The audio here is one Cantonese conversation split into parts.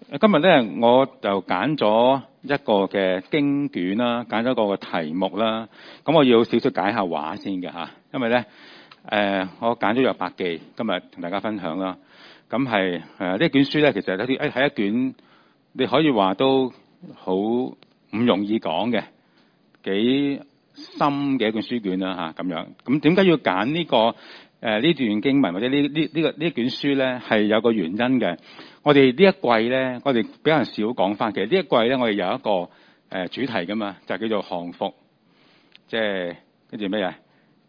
今日咧，我就揀咗一個嘅經卷啦，揀咗個題目啦。咁我要少少解下話先嘅嚇，因為咧我揀咗約伯記，今日同大家分享啦。咁係呢卷書咧，其實有啲係一卷，你可以話都好唔容易講嘅，幾深嘅一卷書卷啦嚇咁樣。咁點解要揀呢個呢段經文或者呢卷書咧？係有個原因嘅。我哋呢一季咧，我哋比較少講翻。其實呢一季咧，我哋有一個主題噶嘛，就叫做降服，即係跟住咩啊？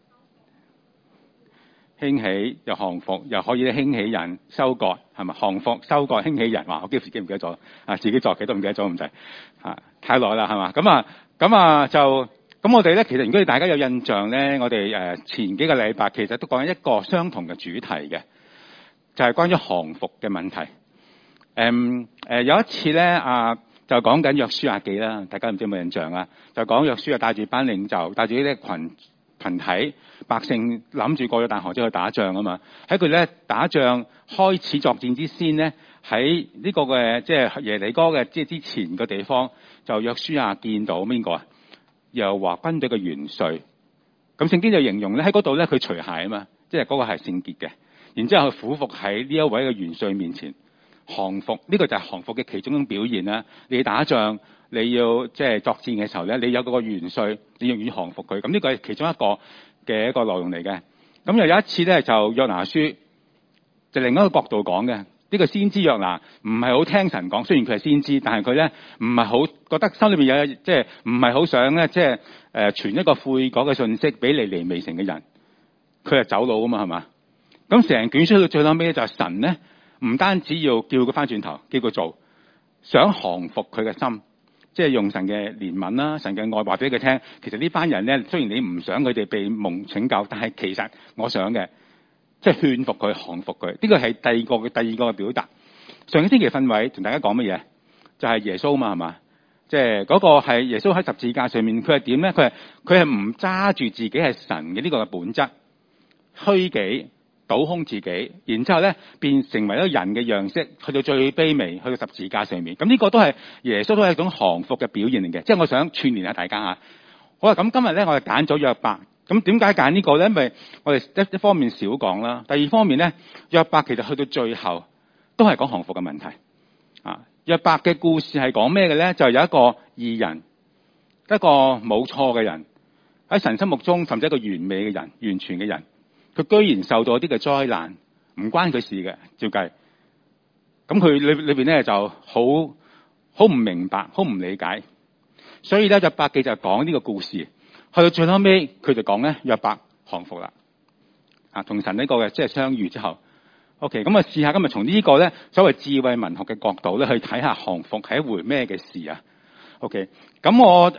興起又降服，又可以興起人收割，係咪？降服、收割、興起人。話我幾時記唔記得咗啊？自己作嘅都唔記得咗咁滯啊！太耐啦，係嘛？咁我哋咧，其實如果大家有印象咧，我哋前幾個禮拜其實都講緊一個相同嘅主題嘅，就係關於降服嘅問題。有一次咧，就講緊約書亞記啦，大家唔知有冇印象啊？就講約書亞帶住班領袖，帶住呢啲群體百姓，諗住過咗大河之後去打仗啊嘛。喺佢咧打仗開始作戰之先咧，喺呢個嘅即係耶利哥嘅即係之前嘅地方，就約書亞見到邊個啊？耶和華軍隊嘅元帥。咁聖經就形容咧喺嗰度咧，佢除鞋啊嘛，即係嗰個係聖潔嘅。然之後佢俯伏喺呢一位嘅元帥面前。降服呢個就係降服嘅其中一種表現啦。你打仗，你要即係作戰嘅時候咧，你有嗰個元帥，你要願意降服佢。咁呢個係其中一個嘅一個內容嚟嘅。咁又有一次咧，就約拿書就另一個角度講嘅。呢個先知約拿唔係好聽神講，雖然佢係先知，但係佢咧唔係好覺得心裏面有即係唔係好想咧，即係傳一個悔改嘅信息俾尼尼微城嘅人。佢係走佬啊嘛，係嘛？咁成卷書到最後尾就係神咧。唔單止要叫佢翻轉頭，叫佢做，想降服佢嘅心，即係用神嘅憐憫啦、神嘅愛話俾佢聽。其實呢班人咧，雖然你唔想佢哋被蒙拯救，但係其實我想嘅，即係勸服佢、降服佢。呢個係第二個嘅表達。上個星期訓委同大家講乜嘢？就係耶穌嘛，係嘛？即係嗰個係耶穌喺十字架上面，佢係點咧？佢係唔揸住自己係神嘅呢個嘅本質，虛己。倒空自己，然之後咧變成為一個人嘅樣式，去到最卑微，去到十字架上面。咁呢個都係耶穌都係一種降服嘅表現嚟嘅。即係我想串聯下大家嚇。好啦，咁今日咧我哋揀咗約伯。咁點解揀呢個咧？因為我哋一方面少講啦，第二方面咧，約伯其實去到最後都係講降服嘅問題。約伯嘅故事係講咩嘅咧？就係有一個義人，一個冇錯嘅人，喺神心目中甚至一個完美嘅人、完全嘅人。佢居然受到一啲嘅災難，唔關佢事嘅，照計。咁佢裏邊咧就好唔明白，好唔理解。所以咧，約伯記就講呢個故事。去到最後尾，佢就講咧約伯降服啦。同神呢個嘅即係相遇之後。OK， 咁試下今日從呢個咧所謂智慧文學嘅角度咧去睇下降服係一回咩嘅事啊。OK， 咁我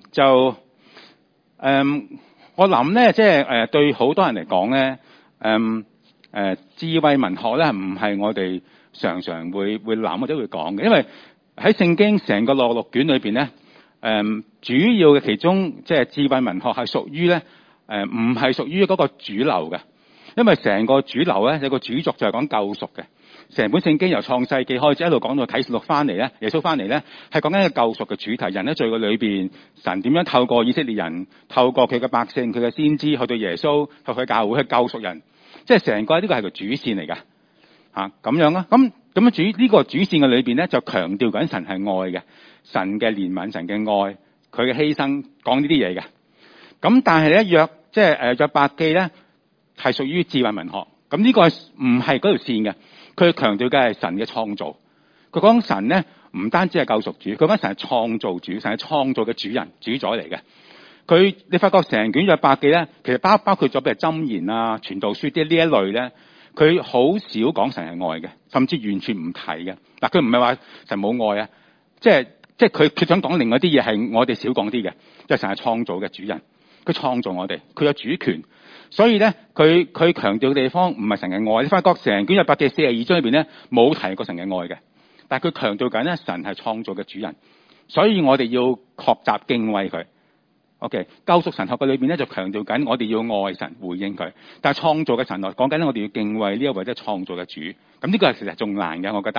我諗咧，即係對好多人嚟講咧，智慧文學咧唔係我哋常常會諗或者會講嘅，因為喺聖經成個六卷裏邊咧，主要嘅其中即係智慧文學係屬於咧，唔係屬於嗰個主流嘅，因為成個主流咧有個主軸就係講救贖嘅。成本聖經由創世記開始一路講到啟示錄翻嚟咧，耶穌翻嚟咧係講緊一個救贖嘅主題。人喺罪嘅裏邊，神點樣透過以色列人，透過佢嘅百姓、佢嘅先知，去到耶穌，去佢教會去救贖人，即係成個呢個係個主線嚟㗎嚇咁樣啦。咁樣呢個主線嘅裏邊咧，就強調緊神係愛嘅，神嘅憐憫、神嘅愛，佢嘅犧牲，講呢啲嘢嘅。咁但係咧約伯記咧係屬於智慧文學，咁呢個唔係嗰條線嘅。佢強調嘅係神嘅創造，佢講神咧唔單止係救贖主，佢講神係創造主，神係創造嘅主人、主宰嚟嘅。你發覺成卷約伯記咧，其實包括咗譬如箴言啊、傳道書啲呢一類咧，佢好少講神係愛嘅，甚至完全唔提嘅。嗱，佢唔係話神冇愛啊，即係佢想講另外啲嘢係我哋少講啲嘅，即係神係創造嘅主人，佢創造我哋，佢有主權。所以咧，佢強調嘅地方唔係神嘅愛。你發覺成卷約伯記42章裏邊咧冇提過神嘅愛嘅，但係佢強調緊咧神係創造嘅主人，所以我哋要學習敬畏佢。OK， 救贖神學嘅裏邊咧就強調緊我哋要愛神回應佢，但係創造嘅神學講緊咧我哋要敬畏呢一位即係創造嘅主。咁呢個係其實仲難嘅，我覺得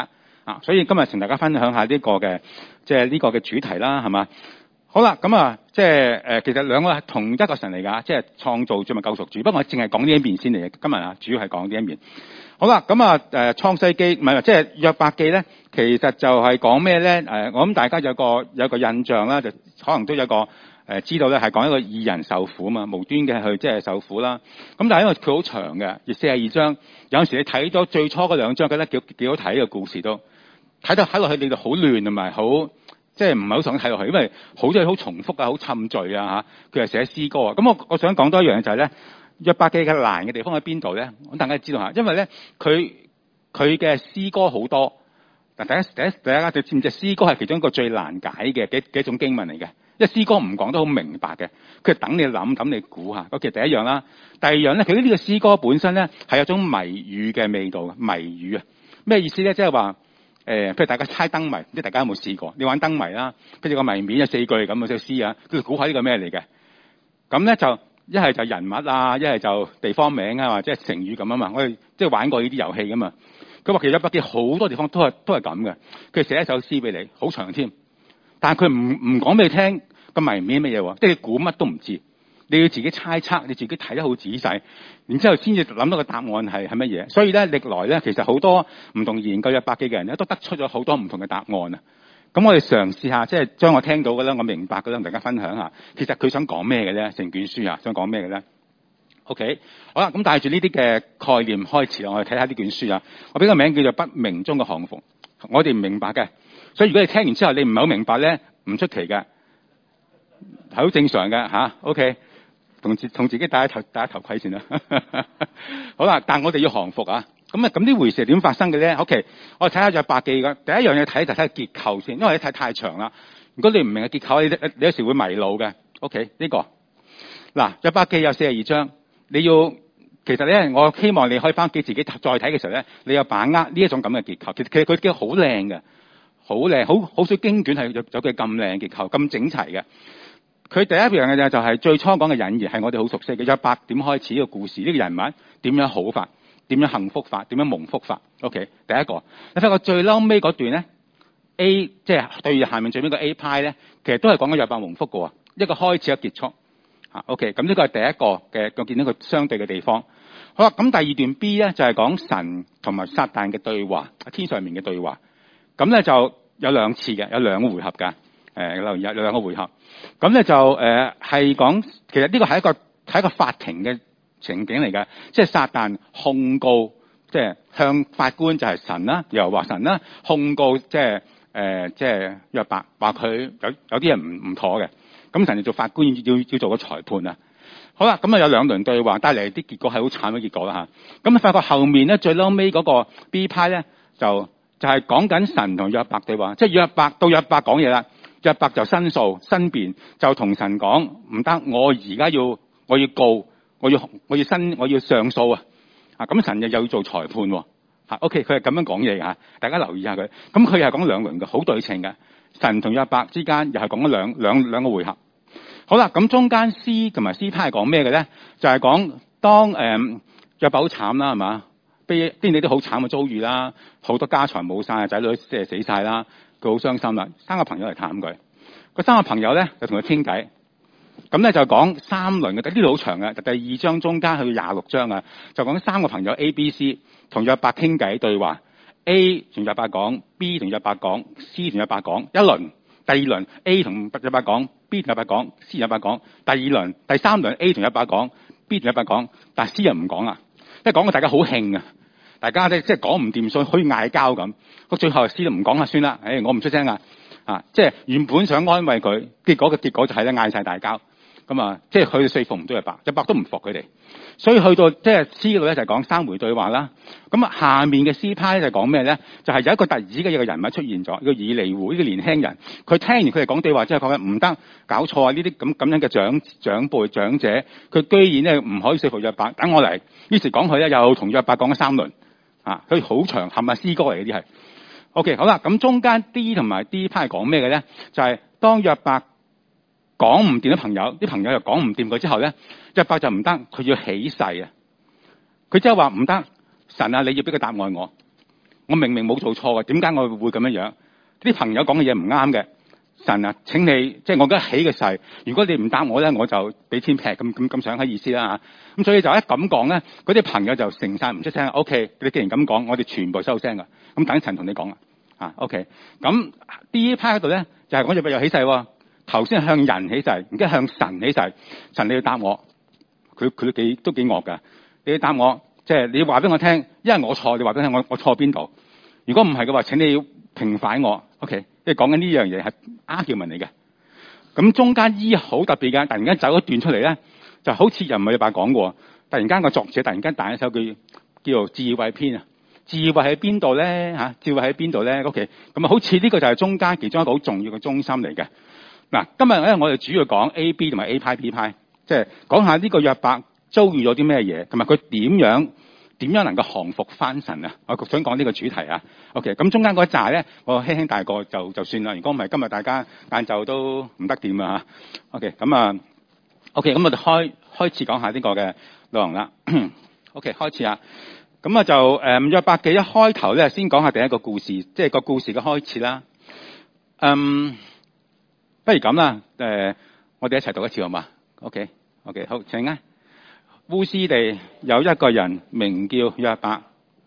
所以今日同大家分享下呢個嘅即係呢個嘅主題啦，係嘛？好啦，咁啊，即係其實兩個係同一個神嚟㗎，即係創造主同救贖主。不過我淨係講呢一面先嚟嘅，今日啊，主要係講呢一面。好啦，咁啊，創世記唔係即係約伯記咧，其實就係講咩咧？我諗大家有個印象啦，就可能都有個知道咧，係講一個義人受苦嘛，無端嘅去即係受苦啦。咁但係因為佢好長嘅，而42章有陣時你睇咗最初嗰兩章，覺得幾好睇嘅故事都睇落去，你就好亂同埋好。即係唔係好想睇落去，因為好多嘢好重複啊，好沉醉啊嚇。佢係寫詩歌啊。咁我想講多一樣嘢就係咧，約伯記嘅難嘅地方喺邊度咧？咁大家知道下，因為咧佢嘅詩歌好多。嗱，第一家就知唔知詩歌係其中一個最難解嘅幾種經文嚟嘅。因為詩歌唔講得好明白嘅，佢係等你諗，等你估下。咁其實第一樣啦，第二樣咧，佢呢個詩歌本身咧係有種謎語嘅味道，謎語啊，咩意思咧？即係話。譬如大家猜燈謎，唔知大家有冇試過？你玩燈謎啦，跟住個謎面有4句咁嘅隻詩啊，跟住估下呢個咩嚟嘅？咁咧就一係就人物啊，一係就地方名啊，或者係成語咁啊嘛。我哋即係玩過呢啲遊戲噶嘛。佢話其實約伯記好多地方都係咁嘅。佢寫一首詩俾你，好長添，但係佢唔講俾你聽個謎面乜嘢喎，即係你估乜都唔知。你要自己猜測，你自己睇得好仔細，然之後先至諗到個答案係乜嘢。所以咧，歷來咧，其實好多唔同研究約伯記嘅人咧，都得出咗好多唔同嘅答案啊。咁我哋嘗試下，即係將我聽到嘅咧，我明白嘅咧，同大家分享下。其實佢想講咩嘅咧？成卷書啊，想講咩嘅咧 ？OK， 好啦，咁帶住呢啲嘅概念開始，我哋睇下呢卷書啊。我俾個名叫做不明中嘅降服。我哋唔明白嘅，所以如果你聽完之後你唔係好明白咧，唔出奇嘅，係好正常嘅吓。OK。同自己戴頭盔先啦。好啦，但我哋要降服啊。咁呢回事係點發生嘅咧 ？OK， 我哋睇下約伯記嘅第一樣嘢睇就睇結構先，因為你睇太長啦。如果你唔明嘅結構，你有時會迷路嘅。OK， 呢個嗱約伯記有42章，你要其實咧，我希望你可以翻屋企自己再睇嘅時候咧，你有把握呢一種咁嘅結構。其實佢嘅好靚嘅，好靚，好少經卷係有佢咁靚結構，咁整齊嘅。佢第一樣嘅就係最初講嘅引言，係我哋好熟悉嘅。約伯點開始呢個故事，呢個人物點樣好法，點樣幸福法，點樣蒙福法。OK， 第一個你發覺最嬲尾嗰段咧 ，A 即係對下面最尾個 A 派咧，其實都係講緊約伯蒙福嘅喎，一個開始一個結束。OK， 咁呢個係第一個嘅我見到佢相對嘅地方。好啦，咁第二段 B 咧就係講神同埋撒旦嘅對話，天上面嘅對話。咁咧就有兩次嘅，有兩個回合㗎。有兩個回合。咁咧就係講，其實呢個係一個法庭嘅情景嚟嘅，即係撒旦控告，即係向法官就係神啦，又話神啦控告，即係約伯，話佢有啲人唔妥嘅，咁神就做法官要做個裁判啊。好啦，咁啊有兩輪對話，帶嚟啲結果係好慘嘅結果啦嚇。咁你發覺後面咧最嬲尾嗰個 B 派咧就係講緊神同約伯對話，即係約伯到約伯講嘢啦。約伯就申訴申辯，就同神講唔得，我而家我要告，我要上訴啊！咁神又要做裁判喎。OK， 佢係咁樣講嘢㗎，大家留意下佢。咁佢又係講兩輪嘅，好對稱嘅。神同約伯之間又係講咗兩個回合。好啦，咁中間 C 同埋 C 派係講咩嘅咧？就係講當約伯好慘啦，係嘛？經歷啲好慘嘅遭遇啦，好多家財冇晒，仔女即係死晒啦。佢好傷心啦，三個朋友嚟探佢。個三個朋友咧就同佢傾偈，咁咧就講三輪嘅，呢度好長嘅，第2章中間去到26章啊，就講三個朋友 A、B、C 同約伯傾偈對話。A 同約伯講 ，B 同約伯講 ，C 同約伯講一輪。第二輪 A 同約伯講 ，B 同約伯講 ，C 同約伯講。第二輪、第三輪 A 同約伯講 ，B 同約伯講，但係 C 又唔講啦，即係講到大家好興啊！大家咧即係講唔掂，所以可以嗌交咁。個最後 C 都唔講啦，算啦，我唔出聲啊！即係原本想安慰佢，結果就係咧嗌晒大交。咁啊，即係佢說服唔到約伯都唔服佢哋。所以去到即係 C 度咧就係講三回對話啦。咁啊，下面嘅 C 派就講咩咧？就係有一個特指嘅一個人物出現咗，一個以利戶，呢個年輕人。佢聽完佢哋講對話之後，覺得唔得，搞錯啊！呢啲咁樣嘅長輩長者，佢居然咧唔可以說服約伯，等我嚟。於是講佢咧又同約伯講咗三輪。佢好長，係咪詩歌嚟嘅啲係 ？OK， 好啦，咁中間 D 同埋 D 派係講咩嘅咧？就係當約伯講唔掂啲朋友，啲朋友又講唔掂佢之後咧，約伯就唔得，佢要起誓啊！佢即係話唔得，神啊，你要俾個答案我， 我明明冇做錯嘅，點解我會咁樣樣？啲朋友講嘅嘢唔啱嘅，神啊，請你即係我而家起嘅誓，如果你唔答我咧，我就俾錢劈咁上下意思啦嚇。咁所以就一咁講咧，嗰啲朋友就成晒唔出聲。OK， 你既然咁講，我哋全部收聲噶。咁等陳同你講啦。OK， 咁第一 part 嗰度咧就係講約伯又起誓喎。頭先向人起誓，而家向神起誓。神你要答我，佢都幾惡噶。你要答我，即係你要話俾我聽，因為我錯，你話俾我聽我錯邊度？如果唔係嘅話，請你要平反我。OK， 即係講緊呢樣嘢係argument嚟嘅。咁中間好特別嘅，突然間走一段出嚟咧，就好似人唔係約伯講過。突然間個作者突然間彈一首句叫做智慧篇啊。智慧喺邊度咧？嚇，智慧喺邊度咧 ？OK， 咁啊，好似呢個就係中間其中一個好重要嘅中心嚟嘅。嗱，今日咧我哋主要講 A、B 同埋 A 派 B 派，即係講下呢個約伯遭遇咗啲咩嘢，同埋佢點樣能夠降服翻神啊！我想講呢個主題啊。OK， 咁中間嗰一紮咧，我輕輕帶過就算啦。如果唔係今日大家晏晝都唔得掂啊嚇。OK， 咁OK， 咁我哋開始講下呢個嘅內容啦。OK， 開始啊。咁啊就約伯記一開頭咧，先講下第一個故事，即係個故事嘅開始啦。不如咁啦，我哋一齊讀一次好嘛 ？OK， 好，請啊。烏斯地有一個人名叫約伯，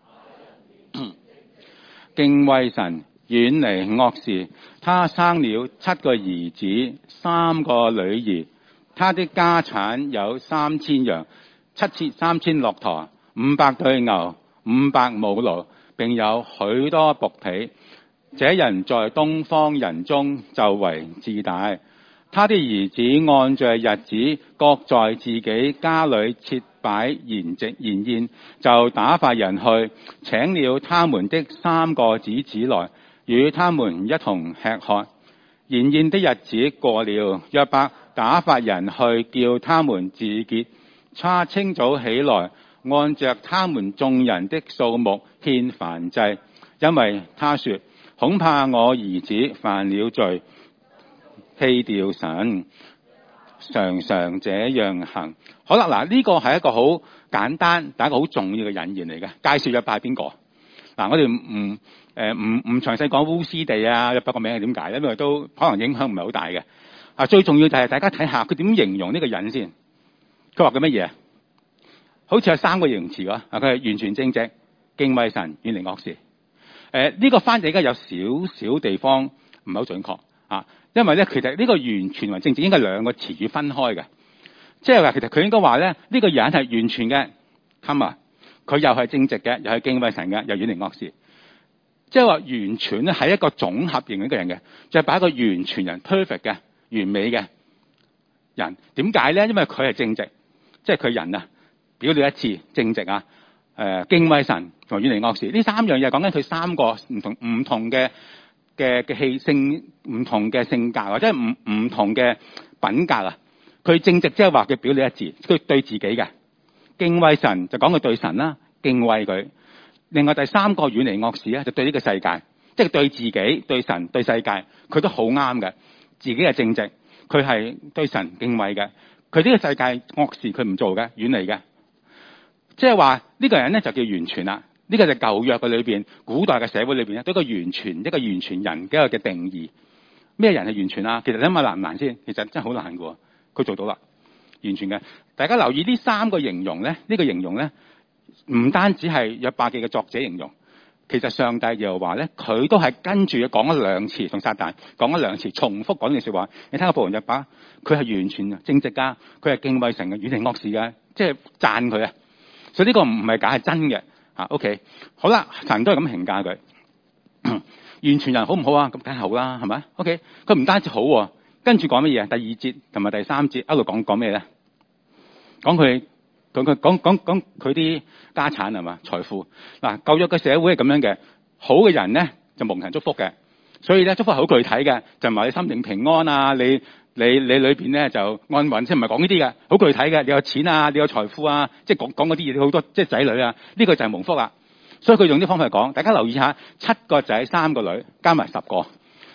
敬畏神，遠離惡事。他生了7個兒子，3個女兒。他的家產有3000羊，3000駱駝，500對牛，500母驢，並有許多僕婢。這人在東方人中就為至大。他的兒子按着日子，各在自己家裏設擺筵宴，就打發人去，請了他們的3個子子來，與他們一同吃喝。筵宴的日子過了，約伯打發人去叫他們自潔。他清早起來，按着他們眾人的數目獻燔祭，因為他說：恐怕我兒子犯了罪，棄掉神，常常這樣行。好啦，嗱，呢個係一個好簡單但一個好重要嘅引言嚟嘅。介紹約伯係邊個？嗱，我哋唔詳細講烏斯地啊，約伯個名係點解咧？因為都可能影響唔係好大嘅。最重要就係大家睇下佢點形容呢個人先。佢話佢乜嘢？好似有3個形容詞㗎。佢係完全正直、敬畏神、遠離惡事。呢個翻譯而家有少少地方唔係好準確啊，因為咧其實呢個完全同正直應該兩個詞語分開嘅，即係話其實佢應該話咧呢個人係完全嘅，佢又係正直嘅，又係敬畏神嘅，又遠離惡事，即係話完全咧係一個總合型嘅一個人嘅，就係擺一個完全人 perfect 嘅完美嘅人。點解咧？因為佢係正直，即係佢人啊表裏一致，正直啊。敬畏神同埋遠離惡事，呢3樣嘢講緊佢3個唔同嘅氣性，唔同嘅性格，或者唔同嘅品格啊。佢正直即係話佢表裏一致，佢對自己嘅敬畏神就講佢對神啦，敬畏佢。另外第3個遠離惡事咧，就對呢個世界，即係對自己、對神、對世界，佢都好啱嘅。自己係正直，佢係對神敬畏嘅。佢呢個世界惡事佢唔做嘅，遠離嘅。即係話呢個人咧就叫完全啦。呢個就舊約嘅裏邊，古代嘅社會裏邊咧，都一個完全人嘅一個嘅定義。咩人係完全啊？其實你諗下難唔難先？其實真係好難嘅。佢做到啦，完全嘅。大家留意呢3個形容咧，呢個形容咧唔單止係約伯記嘅作者形容，其實上帝又話咧，佢都係跟住講咗2次，同撒旦講咗2次，重複講呢句說話。你睇下僕人約伯，佢係完全正直噶，佢係敬畏神嘅，遠離惡事嘅，即係讚佢啊！所以呢個唔係假，係真嘅。OK， 好啦，神都係咁評價佢。完全人好唔好啊？咁梗係好啦，係咪 ？OK， 佢唔單止好，跟住講乜嘢啊？第2節同埋第3節一路講咩咧？講佢啲家產係嘛？財富。嗱，舊約嘅社會係咁樣嘅，好嘅人咧就蒙神祝福嘅，所以咧祝福係好具體嘅，就唔係你心靈平安啊，你裏邊咧就安穩，即係唔係講呢啲嘅，好具體嘅。你有錢啊，你有財富啊，即係講嗰啲嘢，你好多即係仔女啊，呢個就係蒙福啦。所以佢用啲方法嚟講，大家留意下，7個仔3個女，加埋10個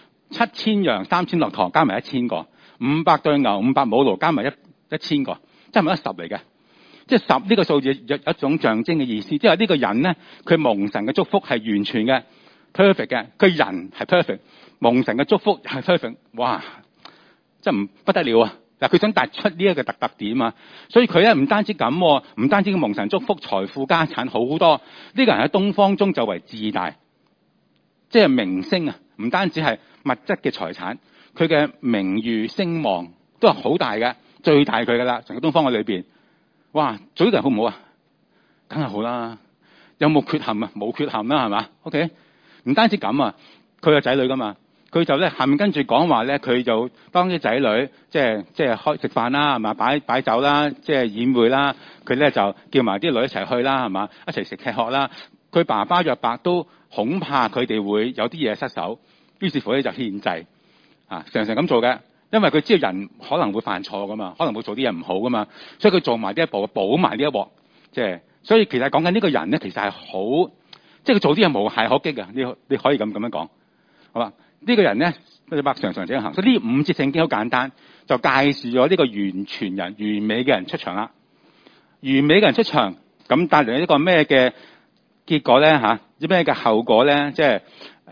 ，7000羊3000駱駝，加埋1000個，500對牛500母驢，加埋1000個，即係咪10嚟嘅？ 即係10呢個數字有一種象徵嘅意思，即係呢個人咧，佢蒙神嘅祝福係完全嘅 perfect 嘅，佢人係 perfect， 蒙神嘅祝福係 perfect， 哇！真係不得了啊！嗱，佢想突出呢一個特點啊，所以佢咧唔單止咁，唔單止蒙神祝福、財富家產好多，呢個人喺東方中就為自大，即係名聲啊！唔單止係物質嘅財產，佢嘅名譽聲望都係好大嘅，最大佢噶啦，成個東方嘅裏邊。哇！做呢個人好唔好啊？梗係好啦。有冇缺陷啊？冇缺陷啦，係嘛 ？OK。唔單止咁啊，佢有仔女噶嘛。佢就咧下面跟住講話咧，佢就當啲仔女即係開食飯啦，係嘛？擺酒啦，即係宴會啦。佢咧就叫埋啲女一齊去啦，係嘛？一齊食吃喝啦。佢爸爸約伯都恐怕佢哋會有啲嘢失手，於是乎咧就獻祭啊，常常咁做嘅。因為佢知道人可能會犯錯噶嘛，可能會做啲嘢唔好噶嘛，所以佢做埋呢一步，補埋呢一鑊。即係所以其實講緊呢個人咧，其實係好，即係佢做啲嘢無懈可擊嘅。你可以咁樣講，好嘛？呢個人咧，約伯常常這樣行。所以呢5節聖經好簡單，就介紹咗呢個完全人、完美嘅人出場啦。完美嘅人出場，咁帶嚟一個咩嘅結果咧？嚇，啲咩嘅後果咧？即係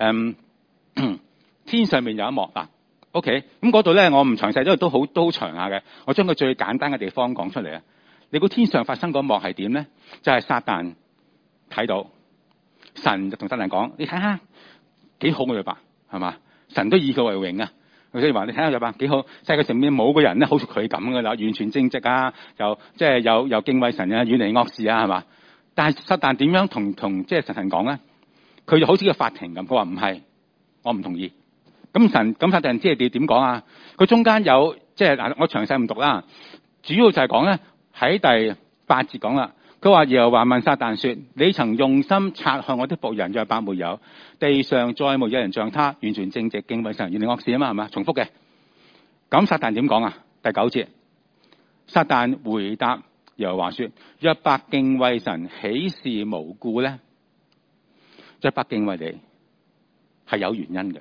天上面有一幕嗱。OK， 咁嗰度咧，我唔詳細，因為都好長下嘅。我將佢最簡單嘅地方講出嚟啊！你估天上發生嗰幕係點咧？就係撒旦睇到神就同撒旦講：你睇下幾好嘅約伯，係嘛？神都以佢為榮啊！所以話你睇下約伯幾好，世界上面冇個人咧好似佢咁噶啦，完全正直啊，又即係有敬畏神啊，遠離惡事啊，係嘛？但係撒旦點樣同即係神講咧？佢就好似個法庭咁，佢話唔係，我唔同意。咁撒旦即係點講啊？佢中間有即係嗱，我詳細唔讀啦。主要就係講咧喺第8節講啦。佢話耶和華問撒旦說：你曾用心察看我的僕人約伯沒有？地上再沒有人像他，完全正直，敬畏神，遠離惡事啊嘛，係嘛？重複嘅。咁撒旦點講啊？第9節，撒旦回答耶和華說：約伯敬畏神，豈是無故咧？約伯敬畏你係有原因嘅。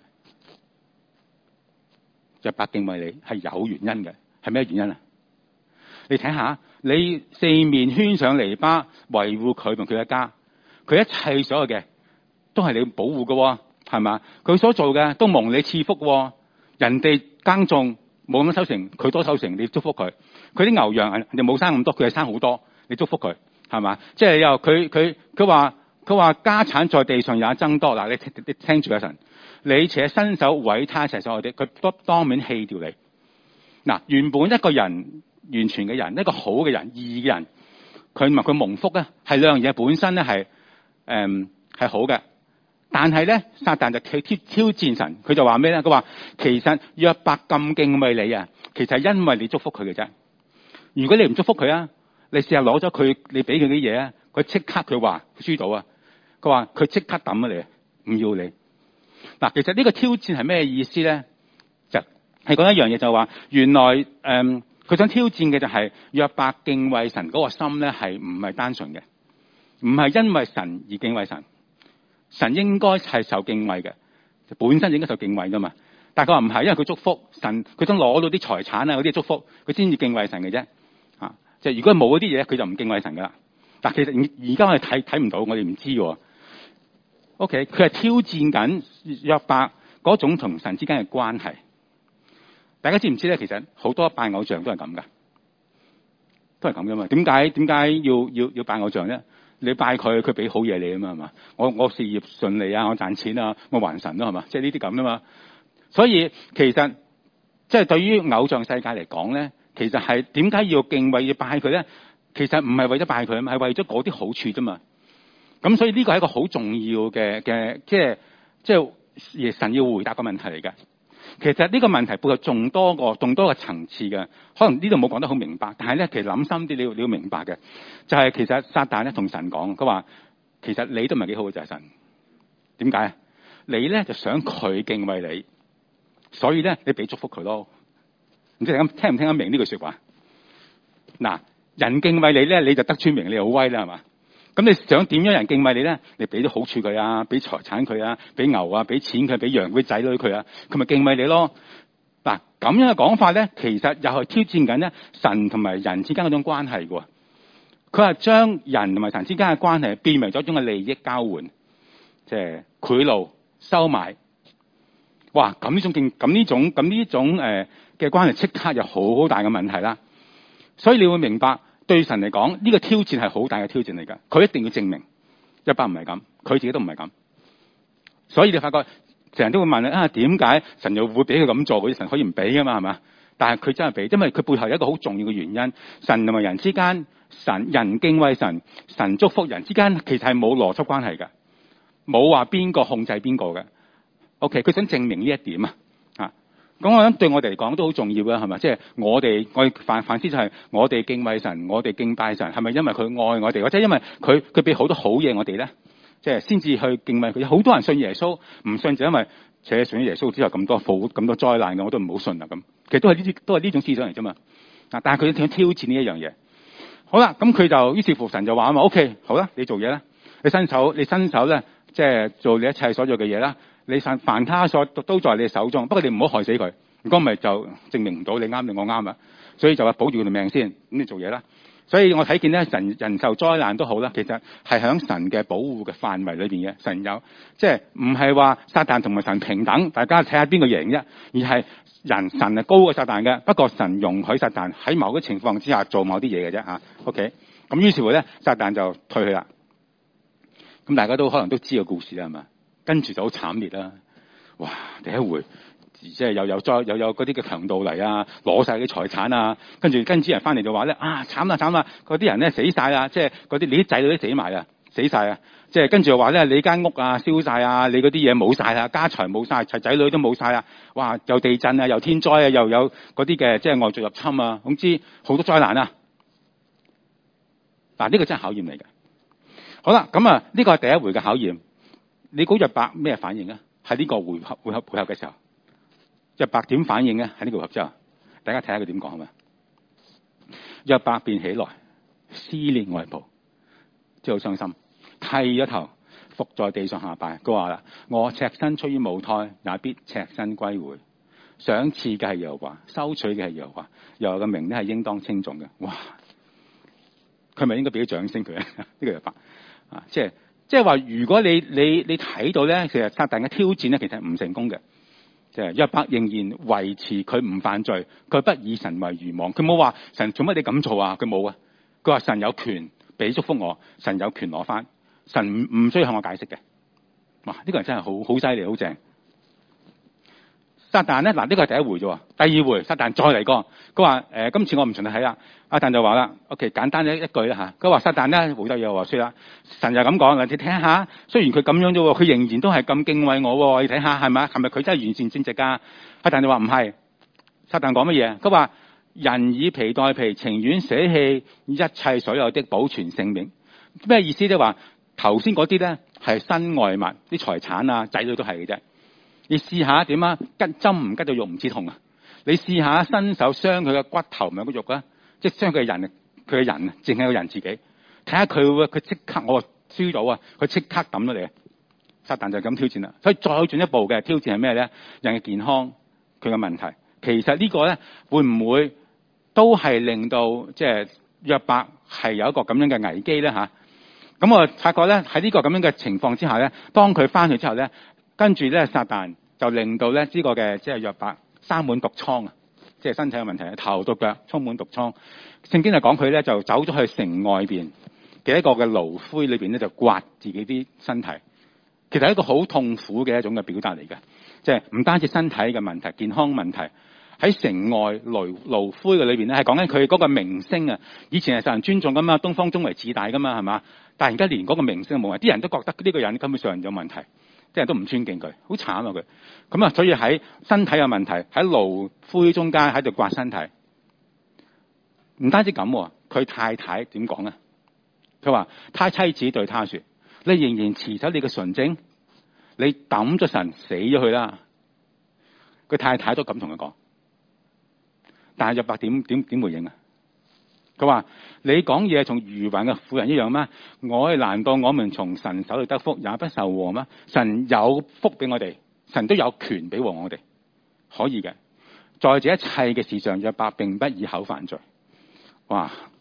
約伯敬畏你係有原因嘅，係咩原因啊？你睇下，你四面圈上籬笆，維護佢同佢嘅家，佢一切所有嘅都係你保護嘅，係嘛？佢所做嘅都蒙你賜福，人哋耕種冇咁收成，佢多收成，你祝福佢。佢啲牛羊人哋冇生咁多，佢係生好多，你祝福佢，係嘛？即係又佢話家產在地上也增多。嗱，你聽住啊神。你且伸手毀他一切所有的，佢都當面棄掉你。嗱，原本一個人完全嘅人，一個好嘅人、義嘅人，佢蒙福咧，係兩樣嘢本身咧係好嘅。但係咧，撒旦就挑戰神，佢就話咩咧？佢話其實約伯咁敬畏你啊，其實係因為你祝福佢嘅啫。如果你唔祝福佢啊，你試下攞咗佢，你俾佢啲嘢啊，佢即刻佢話輸到啊，佢話佢即刻抌咗你，唔要你。嗱，其實呢個挑戰係咩意思咧？就係講一樣嘢，就話原來佢想挑戰嘅就係約伯敬畏神嗰個心咧，係唔係單純嘅，唔係因為神而敬畏神。神應該係受敬畏嘅，本身應該受敬畏噶嘛。但係佢話唔係，因為佢祝福神，佢想攞到啲財產啊嗰啲祝福，佢先至敬畏神嘅啫。啊，即係如果冇嗰啲嘢，佢就唔敬畏神噶啦。但其實而家我哋睇唔到，我哋唔知喎。OK， 佢係挑戰緊約伯嗰種同神之間嘅關係。大家知唔知咧？其實好多拜偶像都係咁噶，都係咁噶嘛。點解要拜偶像咧？你拜佢，佢俾好嘢你啊嘛，係嘛？我事業順利啊，我賺錢啊，我還神咯，係嘛？即係呢啲咁啊嘛。所以其實即係對於偶像世界嚟講咧，其實係點解要敬畏要拜佢咧？其實唔係為咗拜佢啊嘛，係為咗嗰啲好處啫嘛。咁所以呢個係一個好重要嘅即係神要回答嘅問題嚟嘅。其實呢個問題背後仲多個層次嘅，可能呢度冇講得好明白，但係咧其實諗深啲你要明白嘅，就係其實撒旦咧同神講，佢話其實你都唔係幾好嘅就係神。點解啊？你咧就想佢敬畏你，所以咧你俾祝福佢咯。唔知你聽唔聽得明呢句說話？嗱，人敬畏你咧，你就得尊名，你好威啦，係嘛？咁你想點樣人敬畏你咧？你俾啲好處佢啊，俾財產佢啊，俾牛啊，俾錢佢，俾羊，俾仔女佢啊，佢咪敬畏你咯？嗱，咁樣嘅講法咧，其實又係挑戰緊咧神同埋人之間嗰種關係嘅。 佢話將人同埋神之間嘅關係變為咗一種嘅利益交換，即係賄賂收買。哇！咁呢種嘅關係即刻有好大嘅問題啦。所以你會明白，對神嚟講呢個挑戰係好大嘅挑戰嚟㗎。佢一定要證明約伯唔係咁，佢自己都唔係咁。所以你發覺成日都會問啊，點解神又會俾佢咁做？嗰啲神可以唔俾㗎嘛？係嘛？但係佢真係俾，因為佢背後有一個好重要嘅原因。神同埋人之間，人敬畏神，神祝福人之間，其實係冇邏輯關係㗎，冇話邊個控制邊個嘅。OK， 佢想證明呢一點啊。咁我諗對我哋嚟講都好重要嘅，係咪？即係我哋反思就係我哋敬畏神，我哋敬拜神，係咪因為佢愛我哋，或者因為佢俾好多好嘢我哋咧？即係先至去敬畏佢。好多人信耶穌，唔信就因為信咗耶穌之後咁多災難嘅，我都唔好信啦咁。其實都係呢種思想嚟啫嘛。但係佢想挑戰呢一樣嘢。好啦，咁佢就於是乎神就話啊嘛 ，OK， 好啦，你做嘢啦，你伸手咧，即係做你一切所做嘅嘢啦。你凡他所都在你手中，不過你唔好害死佢。如果唔係就證明唔到你啱定我啱啊。所以就話保住佢條命先，咁你做嘢啦。所以我睇見咧，人受災難都好啦，其實係喺神嘅保護嘅範圍裏邊嘅。神有即係唔係話撒旦同埋神平等，大家睇下邊個贏啫，而係神係高過撒旦嘅。不過神容許撒旦喺某啲情況之下做某啲嘢嘅啫嚇。OK， 咁於是乎咧，撒旦就退去啦。咁大家都可能都知個故事啦，係嘛？跟住就好慘烈啦！哇，第一回即係又有嗰啲嘅強盜嚟啊，攞晒啲財產啊，跟住人翻嚟就話咧啊，慘啦，嗰啲人咧死晒啦，即係嗰啲你啲仔女都死埋啊，死晒啊！即係跟住又話咧，你間屋啊燒晒啊，你嗰啲嘢冇晒啊，家財冇晒，仔女都冇晒啊！哇，又地震啊，又天災啊，又有嗰啲嘅即係外族入侵啊，總之好多災難啊！嗱，呢個真係考驗嚟嘅。好啦，咁啊，呢個係第一回嘅考驗。你估約伯咩反應啊？喺呢個回合嘅時候，約伯點反應咧？喺呢個回合之後，大家睇下佢點講好嘛？約伯便起來，撕裂外袍，即係好傷心，剃咗頭，伏在地上下拜。佢話啦：我赤身出於母胎，也必赤身歸回。賞賜嘅係耶和華，收取嘅係耶和華，耶和華嘅名咧係應當稱頌嘅。哇！佢咪應該俾啲掌聲佢啊？呢個約伯啊，即係話，如果你睇到咧，其實撒旦嘅挑戰咧，其實唔成功嘅。即係約伯仍然維持佢唔犯罪，佢不以神為愚妄。佢冇話神做乜你咁做啊？佢冇啊。佢話神有權俾祝福我，神有權攞翻，神唔需要向我解釋嘅。哇！呢個人真係好犀利，好正。撒旦咧，嗱，呢個係第一回啫。第二回撒旦再嚟過，佢話今次我唔循例睇啦。阿旦就話啦 ，OK， 簡單一句啦嚇。佢話撒旦咧好多嘢話説啦，神就咁講，你睇下，雖然佢咁樣啫喎，佢仍然都係咁敬畏我喎。你睇下係咪？係咪佢真係完善正直㗎？阿旦就話唔係。撒旦講乜嘢？佢話人以皮代皮，情願捨棄一切所有的，保存性命。咩意思？即係話頭先嗰啲咧係身外物，啲財產啊、仔女都係嘅啫。你試下點啊？拮針唔拮到肉唔止痛啊！你試下伸手傷佢嘅骨頭咪個肉啊！即係傷佢嘅人，淨係個人自己。睇下佢即刻我輸到啊！佢即刻抌咗你。撒旦就咁挑戰啦。所以再進一步嘅挑戰係咩咧？人嘅健康，佢嘅問題。其實呢個咧會唔會都係令到即係約伯係有一個咁樣嘅危機咧嚇？咁我發覺咧喺呢個咁樣嘅情況之下咧，當佢翻去之後咧。跟住咧，撒旦就令到咧呢個嘅即係約伯生滿毒瘡啊，即係身體嘅問題，頭到腳充滿毒瘡。聖經就講佢咧就走咗去城外邊嘅一個嘅爐灰裏邊咧，就刮自己啲身體。其實係一個好痛苦嘅一種嘅表達嚟嘅，即係唔單止身體嘅問題、健康問題，喺城外爐灰嘅裏邊咧，係講緊佢嗰個名聲啊。以前係受人尊重噶嘛，東方中為自大噶嘛，係嘛？但係而家連嗰個名聲都冇，啲人都覺得呢個人根本上有問題。啲人都唔尊敬佢，好慘啊佢。咁啊，所以喺身體有問題，喺爐灰中間喺度刮身體。唔單止咁，佢太太點講啊？佢話：他妻子對他說：你仍然持守你嘅純正，你抌咗神死咗佢啦。佢太太都咁同佢講。但係約伯點回應啊？佢話：你講嘢同愚頑嘅婦人一樣咩？難道我們從神手裏得福，也不受禍咩？神有福俾我哋，神都有權俾禍我哋，可以嘅。在這一切嘅事上，約伯並不以口犯罪。哇！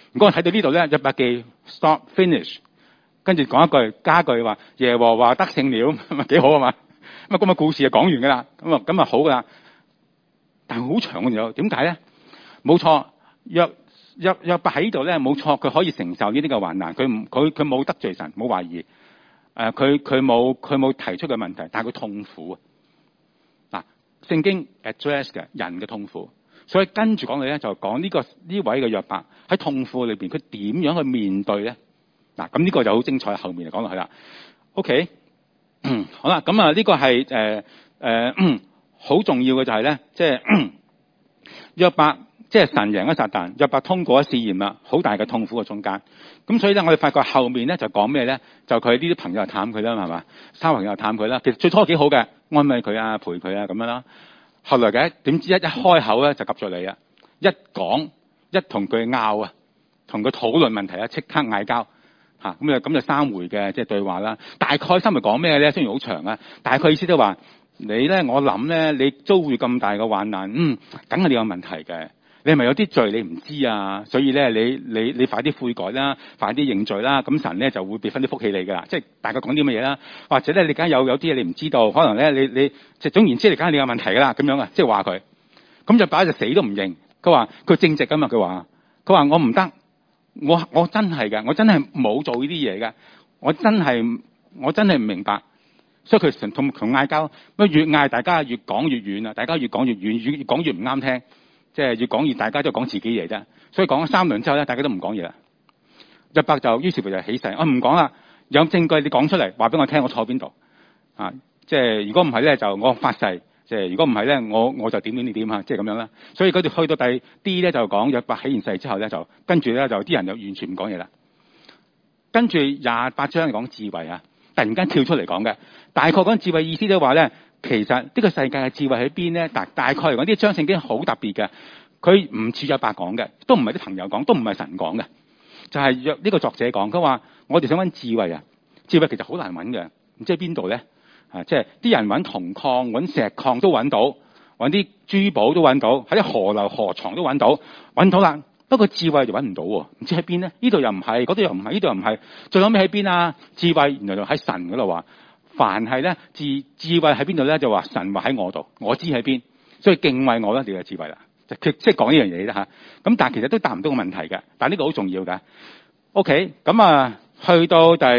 如果我睇到呢度咧，約伯記 stop finish， 跟住講一句加一句話，耶和華得勝了，咪幾好啊嘛？咁啊故事就講完噶啦，咁啊好噶啦。但係好長嘅嘢，點解咧？冇錯，約伯喺呢度咧，冇錯，佢可以承受呢啲嘅患難，佢冇得罪神，冇懷疑，佢冇提出嘅問題，但係佢痛苦啊！嗱，聖經 address 嘅人嘅痛苦，所以跟住講嘅咧就講呢位嘅約伯喺痛苦裏邊，佢點樣去面對咧？嗱，咁呢個就好精彩，後面就講落去啦。OK， 好啦，咁啊呢個係好重要嘅就係咧，即係約伯，即係神贏咗撒旦，約伯通過咗試驗啦，好大嘅痛苦嘅中間。咁所以咧，我哋發覺後面咧就講咩咧？就佢呢啲朋友探佢啦，係嘛？三朋友探佢啦。其實最初幾好嘅，安慰佢啊，陪佢啊咁樣啦。後來嘅點知一開口咧就及咗你啊！一講一同佢拗啊，同佢討論問題啊，即刻嗌交嚇。咁就三回嘅即係對話啦。大概心咪講咩咧？雖然好長啊，大概意思都話。你咧，我諗咧，你遭遇咁大嘅患難，梗係你有問題嘅。你係咪有啲罪你唔知啊？所以咧，你快啲悔改啦，快啲認罪啦。咁神咧就會俾翻啲福氣你噶啦。即係大概講啲乜嘢啦？或者咧，你梗係有啲嘢你唔知道，可能咧你即係總言之，你梗係你有問題噶啦。咁樣啊，即係話佢。咁約伯就死都唔認。佢話佢正直噶嘛。佢話我唔得，我真係嘅，我真係冇做呢啲嘢嘅，我真係唔明白。所以佢同嗌交，越嗌大家越講越遠啊！大家越講越遠，越講越唔啱聽，即係越講越大家都講自己嘢啫。所以講咗3輪之後咧，大家都唔講嘢啦。約伯就於是乎就起誓，我唔講啦，有證據你講出嚟，話俾我聽，我錯邊度啊？即係如果唔係咧，就我發誓，即係如果唔係咧，我就點啊？即係咁樣啦。所以嗰度去到第 D 咧就講約伯起完誓之後咧，就跟住咧就啲人就完全唔講嘢啦。跟住28章講智慧啊。突然間跳出嚟講嘅，大概講智慧意思都話咧，其實呢個世界嘅智慧喺邊咧？大概嚟講，呢章聖經好特別嘅，佢唔似約伯講嘅，都唔係啲朋友講，都唔係神講嘅，就係約呢個作者講。佢話我哋想揾智慧啊，智慧其實好難揾嘅，唔知喺邊度咧？即係啲人揾銅礦、揾石礦都揾到，揾啲珠寶都揾到，喺啲河流河床都揾到啦。不過智慧就揾唔到喎，唔知喺邊咧？呢度又唔係，嗰度又唔係，呢度又唔係，最後尾喺邊啊？智慧原來就喺神嗰度話，凡係咧智慧喺邊度咧？就話神話喺我度，我知喺邊，所以敬畏我咧就係智慧啦。即係講呢樣嘢啫嚇。咁但係其實都答唔到個問題嘅，但係呢個好重要嘅。OK， 咁啊去到第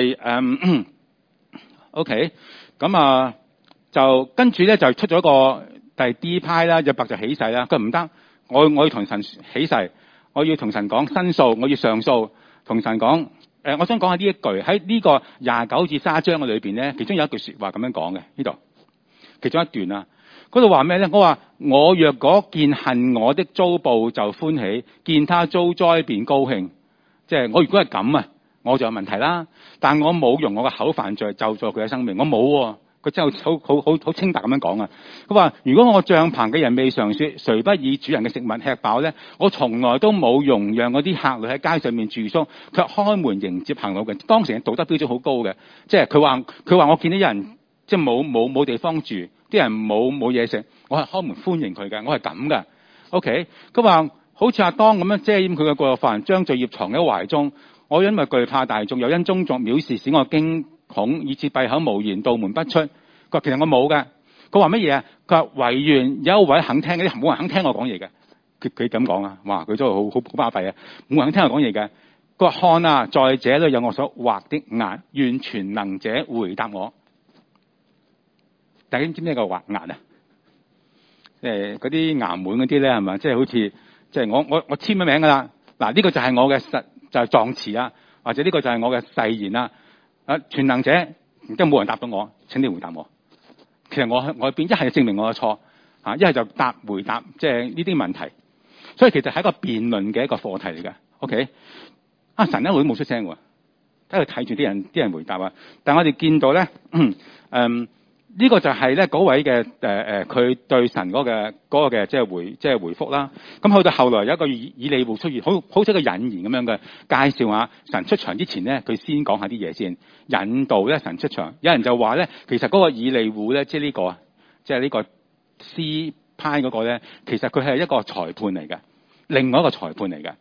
OK， 咁啊就跟住咧就出咗個第 D 派啦，約伯就起誓啦。佢唔得，我要同神起誓。我要同神講申訴，我要上訴，同神講。我想講下呢一句喺呢個29至30章嘅裏邊咧，其中有一句說話咁樣講嘅呢度，其中一段啊，嗰度話咩咧？我話我若果見恨我的遭報就歡喜，見他遭災便高興。即係我如果係咁啊，我就有問題啦。但我冇用我嘅口犯罪咒詛佢嘅生命，我冇喎。佢真係好清白咁樣講啊！佢話：如果我帳棚嘅人未嘗說，誰不以主人嘅食物吃飽咧？我從來都冇容讓嗰啲客旅喺街上面住宿，卻開門迎接行路嘅。當時嘅道德標準好高嘅，即係佢話我見到有人即係冇地方住，啲人冇嘢食，我係開門歡迎佢嘅，我係咁嘅。OK， 佢話好似阿當咁樣遮掩佢嘅過犯，將罪孽藏喺懷中。我因為懼怕大眾，又因宗族藐視，使我驚恐，以致閉口無言，道門不出。佢話其實我冇嘅。佢話乜嘢啊？佢話唯願有一位肯聽，嗰啲冇人肯聽我講嘢嘅。佢咁講啊，哇！佢真係好巴閉啊，冇人肯聽我講嘢嘅。佢話看啊，在這裏有我所畫的額，願全能者回答我。大家知唔知個畫額啊？嗰啲衙門嗰啲咧係咪？即係好似即係我簽咗名噶啦。嗱，呢個就係我嘅就係狀詞啊，或者呢個就係我嘅誓言啦。全能者，而家冇人答到我，請你回答我。其實我邊一係證明我嘅錯，一係就回答，即係呢啲問題。所以其實係一個辯論嘅一個課題嚟嘅。OK， 神一路都冇出聲喎，喺度睇住啲人回答啊。但係我哋見到咧，呢個就係咧嗰位嘅佢對神嗰個嘅即係回覆啦。咁去到後來有一個以利戶出現，好似一個引言咁樣嘅介紹下神出場之前咧，佢先講下啲嘢先，引導咧神出場。有人就話咧，其實嗰個以利戶咧，即係呢個詩派嗰個咧，其實佢係一個裁判嚟嘅，另外一個裁判嚟嘅。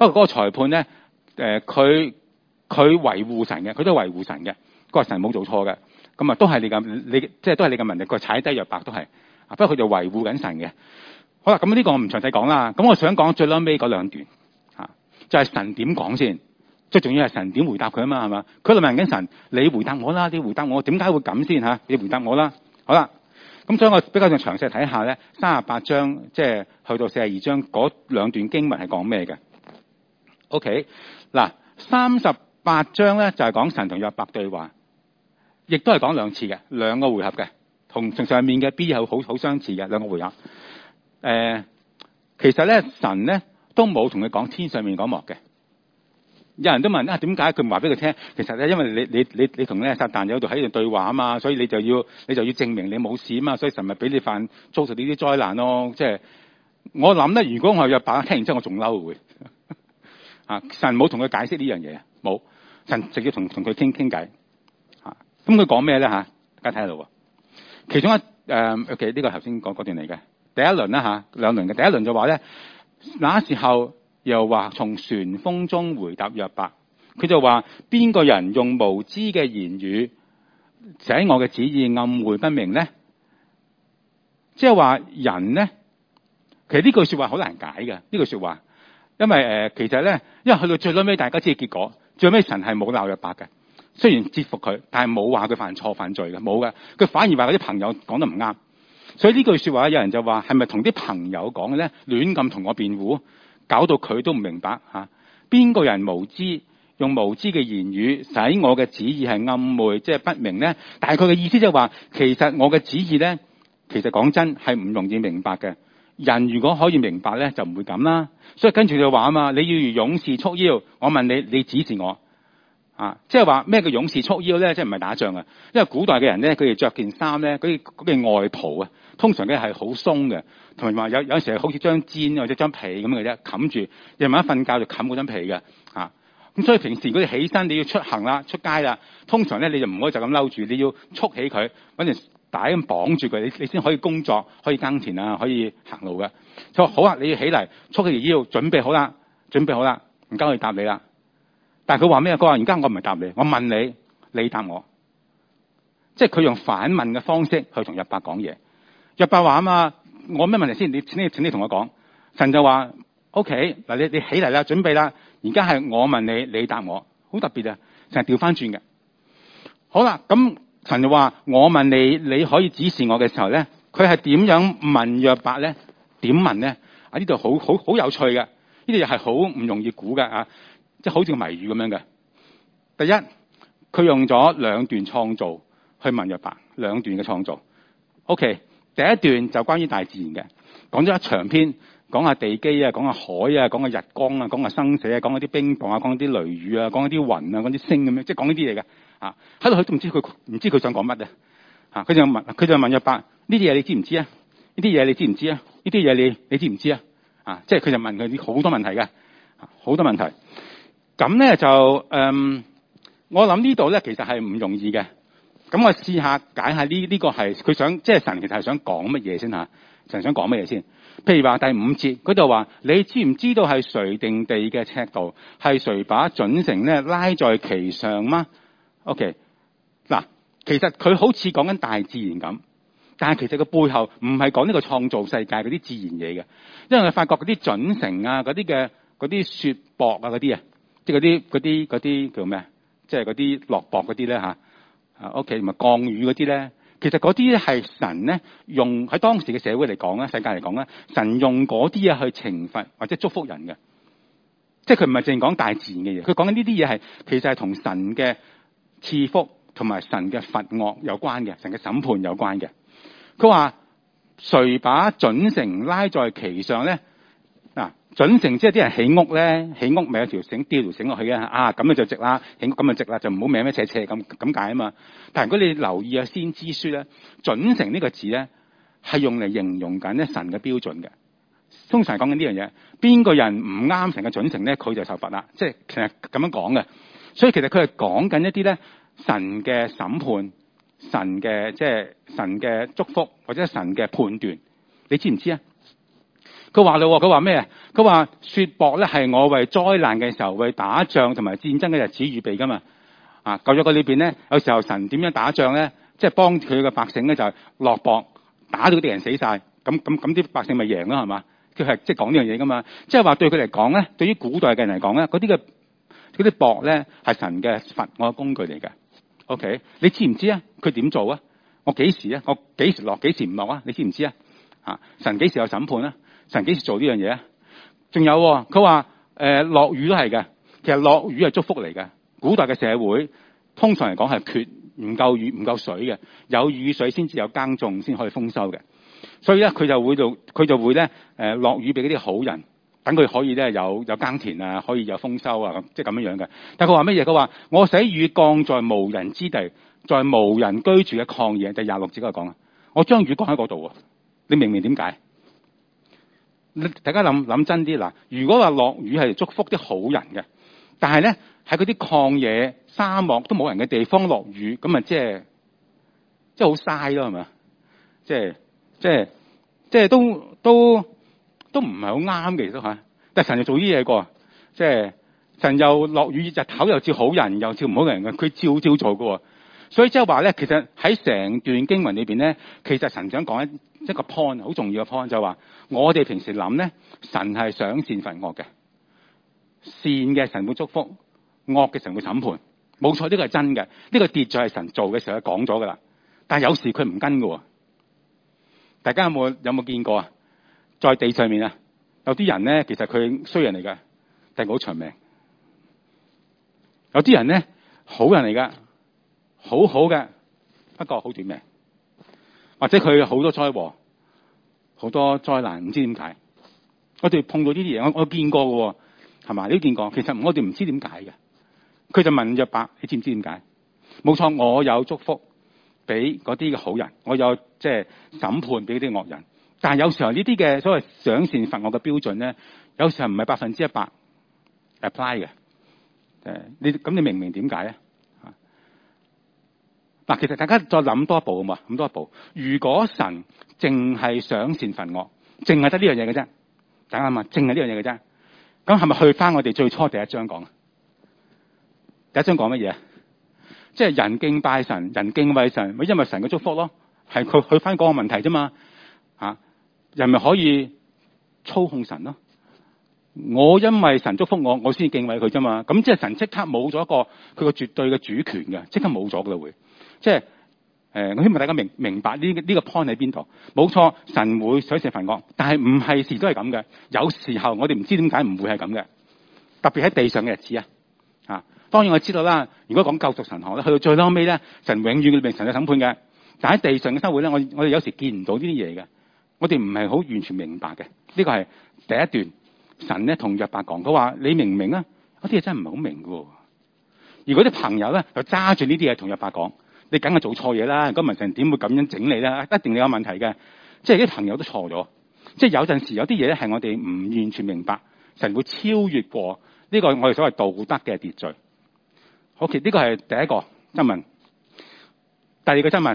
不過嗰個裁判咧，佢維護神嘅，佢都維護神嘅，佢話神冇做錯嘅，咁啊都係你即係都係你嘅問題，佢踩低約伯都係，不過佢就維護緊神嘅。好啦，咁呢個我唔詳細講啦。咁我想講最撚尾嗰兩段就係神點講先，最重要係神點回答佢啊嘛，係嘛？佢就問緊神，你回答我啦，你回答我，點解會咁先嚇？你回答我啦。好啦，咁所以我比較上詳細睇下咧，38章即係去到42章嗰兩段經文係講咩嘅 ？OK， 嗱38章咧就係講神同約伯對話，亦都係講兩次嘅，兩個回合嘅，同上面嘅 B 有好相似嘅兩個回合。其實咧神咧都冇同佢講天上面嗰幕嘅。有人都問點解佢唔話俾佢聽？其實咧，因為你同咧撒旦有度喺度對話啊嘛，所以你就要證明你冇事啊嘛，所以神咪俾你遭受呢啲災難咯。即係我諗咧，如果我係約伯，聽完之後我仲嬲會神冇同佢解釋呢樣嘢，冇神直接同佢傾偈咁佢講咩咧大家睇下度。其中OK 呢個頭先講嗰段嚟嘅。第一輪啦兩輪嘅。第一輪就話咧，那時候又話從旋風中回答約伯，佢就話邊個人用無知嘅言語使我嘅旨意暗昧不明咧？即係話人咧，其實呢句說話好難解嘅呢句說話，因為其實咧，因為去到最尾大家知結果，最尾神係冇鬧約伯嘅，雖然折服佢，但係冇話佢犯罪嘅，冇嘅，佢反而話嗰啲朋友講得唔啱。所以呢句說話，有人就話係咪同啲朋友講嘅咧？亂咁同我辯護，搞到佢都唔明白邊個人無知，用無知嘅言語使我嘅旨意係暗昧，即係不明咧？大概嘅意思就係話，其實我嘅旨意咧，其實講真係唔容易明白嘅。人如果可以明白咧，就唔會咁啦。所以跟住就話啊嘛，你要如勇士束腰，我問你，你指示我即係話咩叫勇士束腰咧？即係唔係打仗啊？因為古代嘅人咧，佢哋着件衫咧，嗰件外袍通常咧係好鬆嘅，同埋話有時係好似張氈或者張被咁嘅啫，冚住。夜晚一瞓覺就冚嗰張被嘅咁所以平時如果你起身你要出行啦、出街啦，通常咧你就唔可以就咁摟住，你要束起佢，揾條帶咁綁住佢，你先可以工作、可以耕田啊、可以行路嘅。佢話好啦，你要起嚟束起條腰，準備好啦，而家可以答你啦。但係佢話咩？佢話而家我唔係答你，我問你，你答我。即係佢用反問嘅方式去同約伯講嘢。約伯話啊嘛，我咩問題先？請你同我講。神就話 OK 嗱，你起嚟啦，準備啦。而家係我問你，你答我，好特別啊！成日調翻轉嘅。好啦，咁神就話我問你，你可以指示我嘅時候咧，佢係點樣問約伯咧？點問咧？呢度好有趣嘅，呢度又係好唔容易估嘅即係好似個謎語咁樣嘅。第一，佢用咗兩段創造去問約伯，兩段嘅創造。OK， 第一段就關於大自然嘅，講咗一長篇，講下地基啊，講下海啊，講下日光啊，講下生死啊，講下啲冰雹啊，講下啲雷雨啊，講下啲雲啊，講啲星咁樣，即係講呢啲嘢嘅喺度佢都唔知佢想講乜佢就問約伯，呢啲嘢你知唔知啊？呢啲嘢你知唔知啊？呢啲嘢你知唔知啊？即係佢就問佢好多問題嘅，好多問題。咁咧就我諗呢度咧其實係唔容易嘅。咁我試下解下呢個係佢想，即係神其實係想講乜嘢先神想講乜嘢先？譬如話第5節嗰度話，你知唔知道係誰定地嘅尺度？係誰把準繩咧拉在其上嗎 ？OK， 嗱，其實佢好似講緊大自然咁，但係其實個背後唔係講呢個創造世界嗰啲自然嘢嘅，因為佢發覺嗰啲準繩啊、嗰啲雪雹啊嗰啲即係嗰啲叫咩？即係嗰啲落雹嗰啲咧OK， 同埋降雨嗰啲咧，其實嗰啲咧係神咧用喺當時嘅社會嚟講咧，世界嚟講咧，神用嗰啲嘢去懲罰或者祝福人嘅，即係佢唔係淨係講大自然嘅嘢，佢講緊呢啲嘢係其實係同神嘅賜福同埋神嘅罰惡有關嘅，神嘅審判有關嘅。佢話誰把準繩拉在其上咧？準繩即係啲人起屋咧，起屋咪有條繩吊條繩落去嘅咁你就直啦，起屋咁就直啦，就唔好歪歪斜斜咁解啊嘛。但係如果你留意先知書咧，準繩呢個字咧係用嚟形容緊咧神嘅標準嘅。通常講緊呢樣嘢，邊個人唔啱神嘅準繩咧，佢就受罰啦。即係其實咁樣講嘅，所以其實佢係講緊一啲咧神嘅審判、神嘅即係神嘅祝福或者神嘅判斷，你知唔知啊？ 佢話咯，佢話咩啊？佢話雪雹咧係我為災難嘅時候，為打仗同埋戰爭嘅日子預備噶嘛。舊約嘅裏邊咧，有時候神點樣打仗咧，即係幫佢嘅百姓咧就係落雹，打到啲人死晒，咁啲百姓咪贏咯，係嘛？佢係即係講呢樣嘢噶嘛。即係話對佢嚟講咧，對於古代嘅人嚟講咧，嗰啲雹咧係神嘅罰我嘅工具嚟嘅。OK， 你知唔知啊？佢點做啊？我幾時啊？我幾時落？幾時唔落啊？你知唔知啊？神幾時有審判啊？神幾時做呢樣嘢啊？仲有佢話落雨都係嘅，其實落雨係祝福嚟嘅。古代嘅社會通常嚟講係唔夠雨唔夠水嘅，有雨水先至有耕種，先可以豐收嘅。所以咧佢就會咧落雨俾嗰啲好人，等佢可以咧有耕田啊，可以有豐收啊，即係咁樣樣嘅。但係佢話乜嘢？佢話我使雨降在無人之地，在無人居住嘅曠野。第26節嗰度講啊，我將雨降喺嗰度喎。你明唔明點解？大家諗真啲嗱，如果話落雨係祝福啲好人嘅，但係咧喺嗰啲曠野、沙漠都冇人嘅地方落雨，咁啊即係好嘥咯，係咪？即係都唔係好啱嘅，其實嚇。但係神就做啲嘢過，即係神又落雨，日頭又照好人，又照唔好人嘅，佢照做嘅。所以即係話咧，其實喺成段經文裏邊咧，其實神想講一個 point， 好重要嘅 point，就係話我哋平時諗咧，神係賞善罰惡嘅，善嘅神會祝福，惡嘅神會審判，冇錯，呢個係真嘅，呢個秩序係神做嘅時候講咗噶啦。但係有時佢唔跟嘅，大家有冇見過啊？在地上面啊，有啲人咧，其實佢衰人嚟噶，但係好長命；有啲人咧，好人嚟噶，好嘅，不過好短命，或者佢好多災禍、好多災難，唔知點解。我哋碰到呢啲嘢，我見過嘅，係嘛？你都見過。其實我哋唔知點解嘅。佢就問約伯：你知唔知點解？冇錯，我有祝福俾嗰啲嘅好人，我有即係審判俾啲惡人。但係有時候呢啲嘅所謂賞善罰惡嘅標準咧，有時候唔係100% apply 嘅。你明唔明點解咧？嗱，其實大家再諗多一步啊嘛，諗多一步。如果神淨係賞善罰惡，淨係得呢樣嘢嘅啫，大家諗下，淨係呢樣嘢嘅啫，咁係咪去翻我哋最初第一章講啊？第一章講乜嘢？即係人敬拜神，人敬畏神，咪因為神嘅祝福咯，係佢去翻嗰個問題啫嘛。人咪可以操控神咯。我因為神祝福我先敬畏佢啫嘛。咁即係神即刻冇咗一個佢個絕對嘅主權嘅，即刻冇咗噶啦會。即係我希望大家明白呢個 point 喺邊度。冇錯，神會賞善罰惡，但係唔係時都係咁嘅。有時候我哋唔知點解唔會係咁嘅，特別喺地上嘅日子啊。當然我知道啦。如果講救贖神學咧，去到最後尾咧，神永遠裏邊神嘅審判嘅。但喺地上嘅生活咧，我哋有時見唔到呢啲嘢嘅，我哋唔係好完全明白嘅。呢個係第一段。神咧同約伯講，佢話你明唔明啊？嗰啲嘢真係唔係好明嘅。而嗰啲朋友咧就揸住呢啲嘢同約伯講，你梗係做錯嘢啦！咁神點會咁樣整你咧？一定你有問題嘅。即係啲朋友都錯咗。即係有陣時有啲嘢咧係我哋唔完全明白，神會超越過呢個我哋所謂道德嘅秩序。好，呢個係第一個質問。第二個質問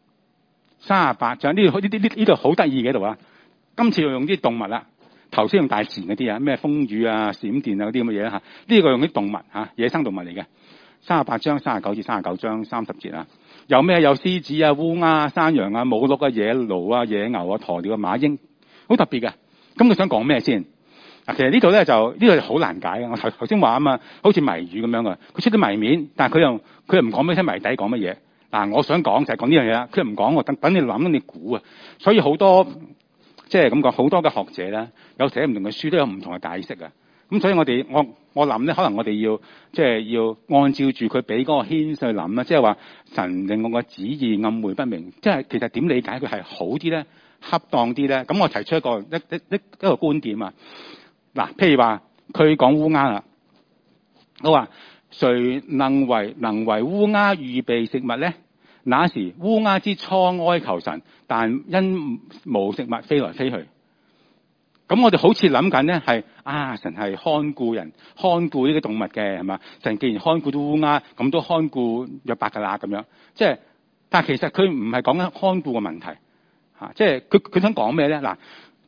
，38章呢度好得意嘅度啊！今次用啲動物啦。頭先用大自然嗰啲咩風雨啊、閃電啊嗰啲咁嘅嘢啦。呢個用啲動物野生動物嚟嘅。38章39至39章30節啊，有咩？有獅子啊、烏鴉、山羊啊、母鹿啊、野驢啊、野牛啊、鴕鳥啊、馬鷹，好特別嘅。咁佢想講咩先？其實呢度咧就呢個好難解嘅。我頭先話啊嘛，好似謎語咁樣嘅，佢出啲謎面，但係佢又唔講俾你聽謎底講乜嘢。嗱，我想講就係講呢樣嘢啦。佢又唔講喎，等你諗，你估啊。所以好多即係咁講，好多嘅學者咧，有寫唔同嘅書都有唔同嘅解釋啊。咁所以我諗咧，可能我哋要按照住佢俾嗰個牽去諗啦。即係話神令我個旨意暗昧不明，即係其實點理解佢係好啲咧，恰當啲咧？咁我提出一個觀點啊。嗱，譬如話佢講烏鴉啦，我話誰能為烏鴉預備食物咧？那時烏鴉之初哀求神，但因無食物飛來飛去。咁我哋好似諗緊咧，係神係看顧人，看顧呢啲動物嘅，係嘛？神既然看顧到烏鴉，咁都看顧約伯噶啦，咁樣。即係，但係其實佢唔係講緊看顧嘅問題，即係佢想講咩咧？嗱，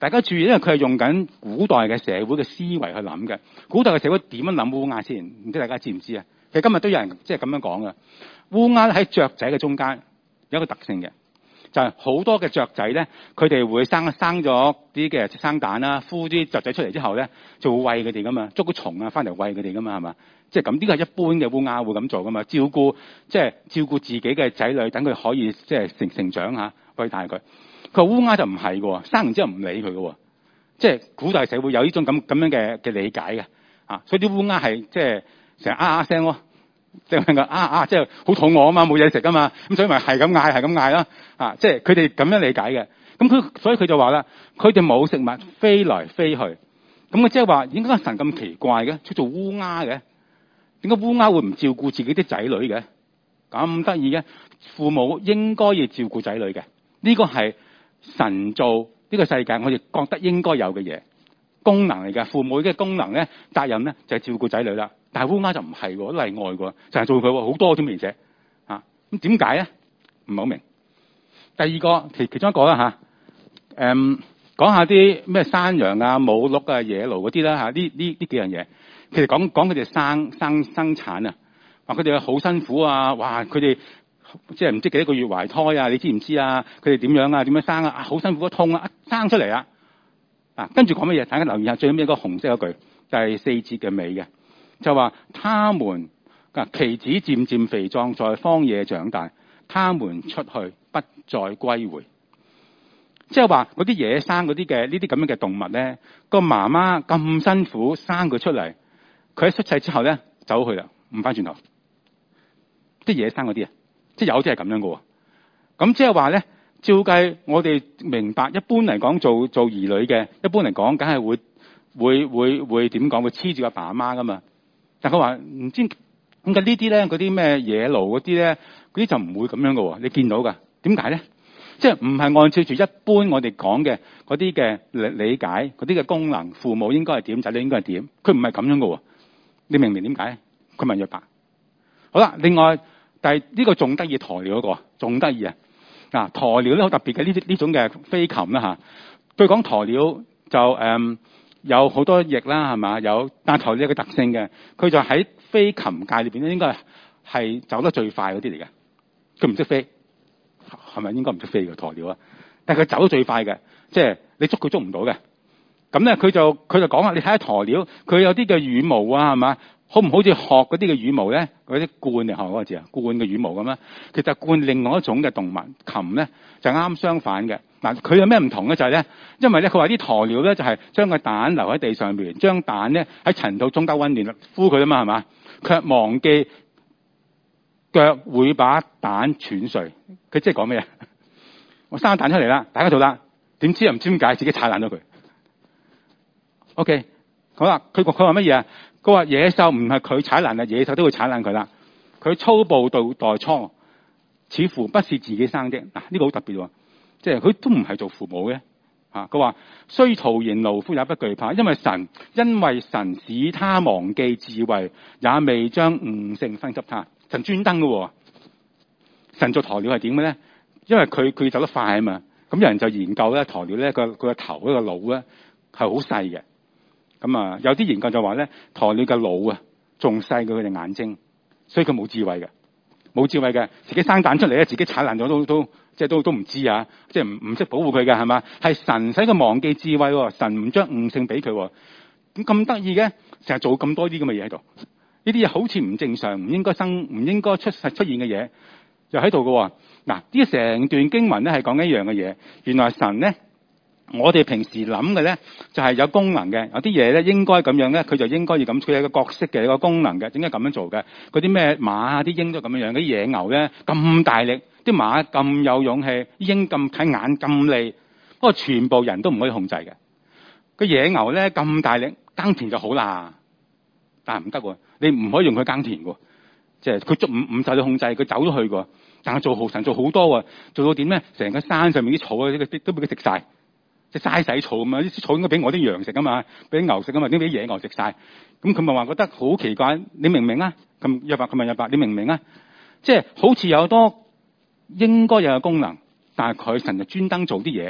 大家注意，因為佢係用緊古代嘅社會嘅思維去諗嘅。古代嘅社會點樣諗烏鴉先？唔知大家知唔知啊？其實今日都有人即係咁樣講嘅。烏鴉喺雀仔嘅中間有一個特性嘅，就係好多嘅雀仔咧，佢哋會生咗啲嘅生蛋啦，孵啲雀仔出嚟之後咧，就會餵佢哋噶嘛，捉個蟲啊翻嚟餵佢哋噶嘛，係嘛？即係咁，呢個係一般嘅烏鴉會咁做噶嘛，照顧自己嘅仔女，等佢可以即係成長嚇，餵大佢。佢烏鴉就唔係喎，生完之後唔理佢嘅喎，即係古代社會有呢種咁樣嘅理解嘅，所以啲烏鴉係即係成日聲咯，即係即係好肚餓啊嘛，冇嘢食啊嘛，咁所以咪係咁嗌啦，即係佢哋咁樣理解嘅。咁所以佢就話啦，佢哋冇食物，飛來飛去，咁佢即係話點解神咁奇怪嘅，出做烏鴉嘅？點解烏鴉會唔照顧自己啲仔女嘅？咁得意嘅，父母應該要照顧仔女嘅，呢個係神造呢個世界，我哋覺得應該有嘅嘢，功能嚟嘅。父母嘅功能咧，責任咧就係照顧仔女啦。但係烏鴉就唔係喎，例外喎，就係做佢好多添，而且咁點解咧？唔係好明。第二個其中一個啦講下啲咩山羊啊、母鹿啊、野驢嗰啲啦，呢幾樣嘢。其實講佢哋生產啊，話佢哋好辛苦啊，哇！佢哋即係唔知幾多個月懷胎啊，你知唔知啊？佢哋點樣啊？點樣生啊？好辛苦，痛啊！生出嚟啊！跟住講乜嘢？大家留意下最尾一個紅色嗰句，第4節嘅尾嘅，就話他們其子漸漸肥壯，在荒野長大，他們出去不再歸回。即係話嗰啲野生嗰啲嘅呢啲咁樣嘅動物咧，個媽媽咁辛苦生佢出嚟，佢喺出世之後咧走去啦，唔翻轉頭。即係野生嗰啲啊，即係有啲係咁樣嘅喎。咁即係話咧，照計我哋明白，一般嚟講做兒女嘅，一般嚟講梗係會點講？會黐住阿爸阿媽噶嘛。但佢話唔知咁嘅呢啲咧，嗰啲咩野驢嗰啲咧，嗰啲就唔會咁樣嘅喎。你見到㗎？點解咧？即係唔係按照住一般我哋講嘅嗰啲嘅理解，嗰啲嘅功能，父母應該係點，仔女應該係點？佢唔係咁樣嘅喎。你明唔明點解？佢問約伯。好啦，另外呢個仲得意鴕鳥嗰個，仲得意啊！鴕鳥咧好特別嘅呢種嘅飛禽啦嚇。據講鴕鳥就有好多翼啦係嘛，但係鴕鳥有個特性嘅，佢就喺飛禽界裏邊咧應該係走得最快嗰啲嚟嘅。佢唔識飛。係咪應該唔識飛嘅鴕鳥啊？但係佢走得最快嘅，即係你捉佢捉唔到嘅。咁咧佢就講啦，你睇下鴕鳥，佢有啲嘅羽毛啊，係嘛？好唔好似學嗰啲嘅羽毛咧？嗰啲鸛嚟學嗰個字啊，鸛嘅羽毛咁啦。其實鸛另外一種嘅動物，禽咧就啱相反嘅。嗱，佢有咩唔同咧？就係咧，因為咧佢話啲鴕鳥咧就係將個蛋留喺地上邊，將蛋咧喺塵土中間溫暖孵佢啊嘛，係嘛？卻忘記腳會把蛋踹碎。佢即係講咩啊？我生個蛋出嚟啦，大家做啦，點知又唔知點解自己踩爛咗佢。OK， 好啦，佢話乜嘢啊？佢話野獸唔係佢踩爛啦，野獸都會踩爛佢啦。佢粗暴對待倉，似乎不是自己生的。嗱，呢個好特別喎，即係佢都唔係做父母嘅。佢話雖徒然勞苦也不懼怕，因為神使他忘記智慧，也未將悟性分給他。神專登嘅喎。神做鴕鳥係點嘅咧？因為佢走得快啊嘛，咁有人就研究咧鴕鳥咧佢個頭嗰個腦咧係好細嘅。咁有啲研究就話咧鴕鳥嘅腦啊仲細過佢哋眼睛，所以佢冇智慧嘅，自己生蛋出嚟咧自己踩爛咗都唔知啊，即係唔識保護佢嘅係嘛？係神使佢忘記智慧喎，神唔將悟性俾佢，咁得意嘅，成日做咁多啲咁嘅嘢喺度，呢啲嘢好似唔正常，唔應該出現嘅嘢。就喺度嘅喎。嗱，呢成段經文咧係講一樣嘅嘢。原來神咧，我哋平時諗嘅咧就係有功能嘅，有啲嘢咧應該咁樣咧，佢就應該要咁，佢有個角色嘅，有個功能嘅，點解咁樣做嘅？嗰啲咩馬啊，啲鷹都咁樣樣，啲野牛咧咁大力，啲馬咁有勇氣，啲鷹咁睇眼咁利，不過全部人都唔可以控制嘅。個野牛咧咁大力，耕田就好啦，但係唔得喎，你唔可以用佢耕田喎，即係佢唔受你控制，佢走咗去喎。但係神做好多喎，做到點咧？成個山上面啲草啊，都俾佢食晒，即係嘥洗草啊嘛！啲草應該俾我啲羊食啊嘛，俾啲牛食啊嘛，點解俾野牛食晒？咁佢咪話覺得好奇怪？你明唔明啊？咁約伯，你明唔明啊？即係好似有多應該有嘅功能，但係佢神就專登做啲嘢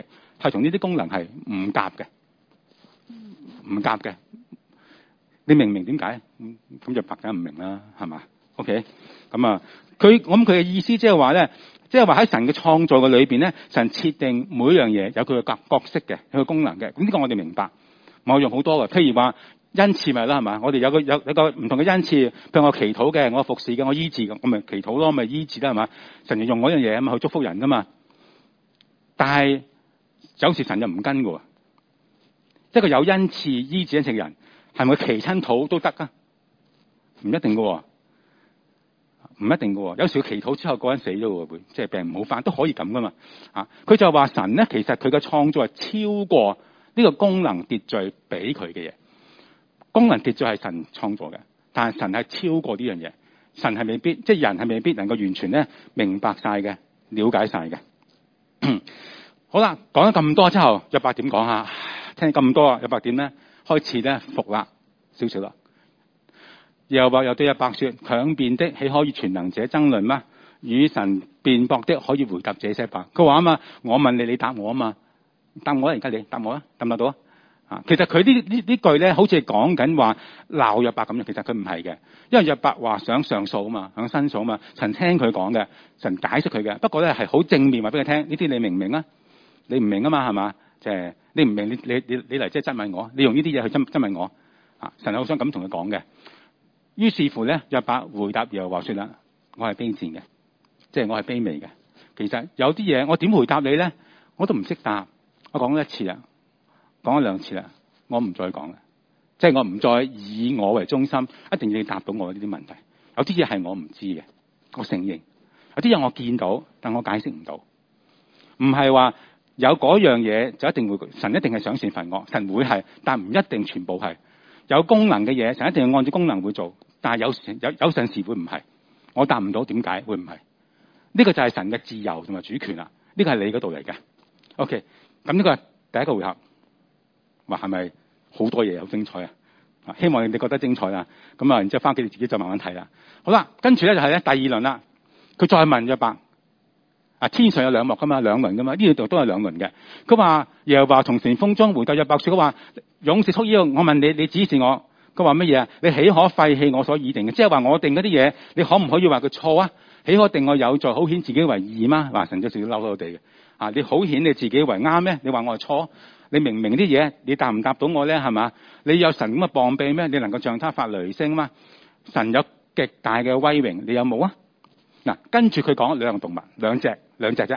係同呢啲功能係唔夾嘅，唔夾嘅。你明唔明點解？咁就白梗唔明啦，係嘛 ？OK， 咁啊，佢嘅意思即係話咧，即係話喺神嘅創造嘅裏邊咧，神設定每一樣嘢有佢嘅角色嘅，有佢功能嘅。咁呢個我哋明白，我用好多嘅。譬如話恩賜咪啦，係嘛？我哋有個唔同嘅恩賜，譬如我祈禱嘅，我服侍嘅，我醫治嘅，我咪祈禱咯，咪醫治啦，係嘛？神就用嗰樣嘢啊嘛去祝福人噶嘛。但係有時神就唔跟嘅喎，一個有恩賜醫治恩賜嘅人。係咪祈親禱都得啊？唔一定嘅，唔一定嘅。有時佢祈禱之後，個人死咗喎，會即係病唔好返，都可以咁噶嘛。佢就話神咧，其實佢嘅創造係超過呢個功能秩序俾佢嘅嘢。功能秩序係神創造嘅，但係神係超過呢樣嘢。神係未必，即係人係未必能夠完全咧明白晒嘅，了解晒嘅。好啦，講咗咁多之後，約伯點講下？聽咁多啊，約伯點咧？開始咧服啦少少啦，又話又對約伯說：強辯的豈可與全能者爭論嗎？與神辯駁的可以回答這些話。佢話啊嘛，我問你，你答我啊嘛，答我啦，而家你答我啦，答唔答到啊？其實佢呢句咧，好似係講緊話鬧約伯咁樣，其實佢唔係嘅，因為約伯話想上訴啊嘛，想申訴啊嘛，神聽佢講嘅，神解釋佢嘅。不過咧係好正面話俾佢聽，呢啲你明唔明啊？你唔明啊嘛，係嘛？即係你唔明，你嚟即係質問我，你用呢啲嘢去質問我啊！神係好想咁同佢講嘅。於是乎咧，約伯回答又話說啦：我係卑賤嘅，即係我係卑微嘅。其實有啲嘢我點回答你咧，我都唔識答。我講咗一次啦，講咗兩次啦，我唔再講啦。即係我唔再以我為中心，一定要答到我呢啲問題。有啲嘢係我唔知嘅，我承認；有啲嘢我見到，但我解釋唔到。唔係話有嗰樣嘢就一定會，神一定係賞善罰惡，神會係，但唔一定全部係。有功能嘅嘢，神一定要按照功能會做，但係有陣時會唔係。我答唔到點解會唔係？呢個就係神嘅自由同埋主權啦。呢個係你嗰度嚟嘅。OK， 咁呢個係第一個回合，話係咪好多嘢好精彩啊？希望你哋覺得精彩啦。咁啊，然之後翻屋企你自己就慢慢睇啦。好啦，跟住咧就係咧第二輪啦。佢再問約伯。天上有兩幕噶嘛，兩輪噶嘛，呢度都係兩輪嘅。佢話耶和華從旋風中回答約伯說：佢話勇士束腰，我問你，你指示我。佢話乜嘢啊？你豈可廢棄我所擬定嘅？即係話我定嗰啲嘢，你可唔可以話佢錯啊？豈可定我有罪，好顯自己為義嗎？話神就少少嬲我哋嘅。你好顯你自己為啱咩？你話我係錯？你明唔明啲嘢？你答唔答到我咧？係嘛？你有神咁嘅膀臂咩？你能夠像他發雷聲嗎？神有極大嘅威榮，你有冇啊？嗱，跟住佢講兩樣動物，兩隻啫，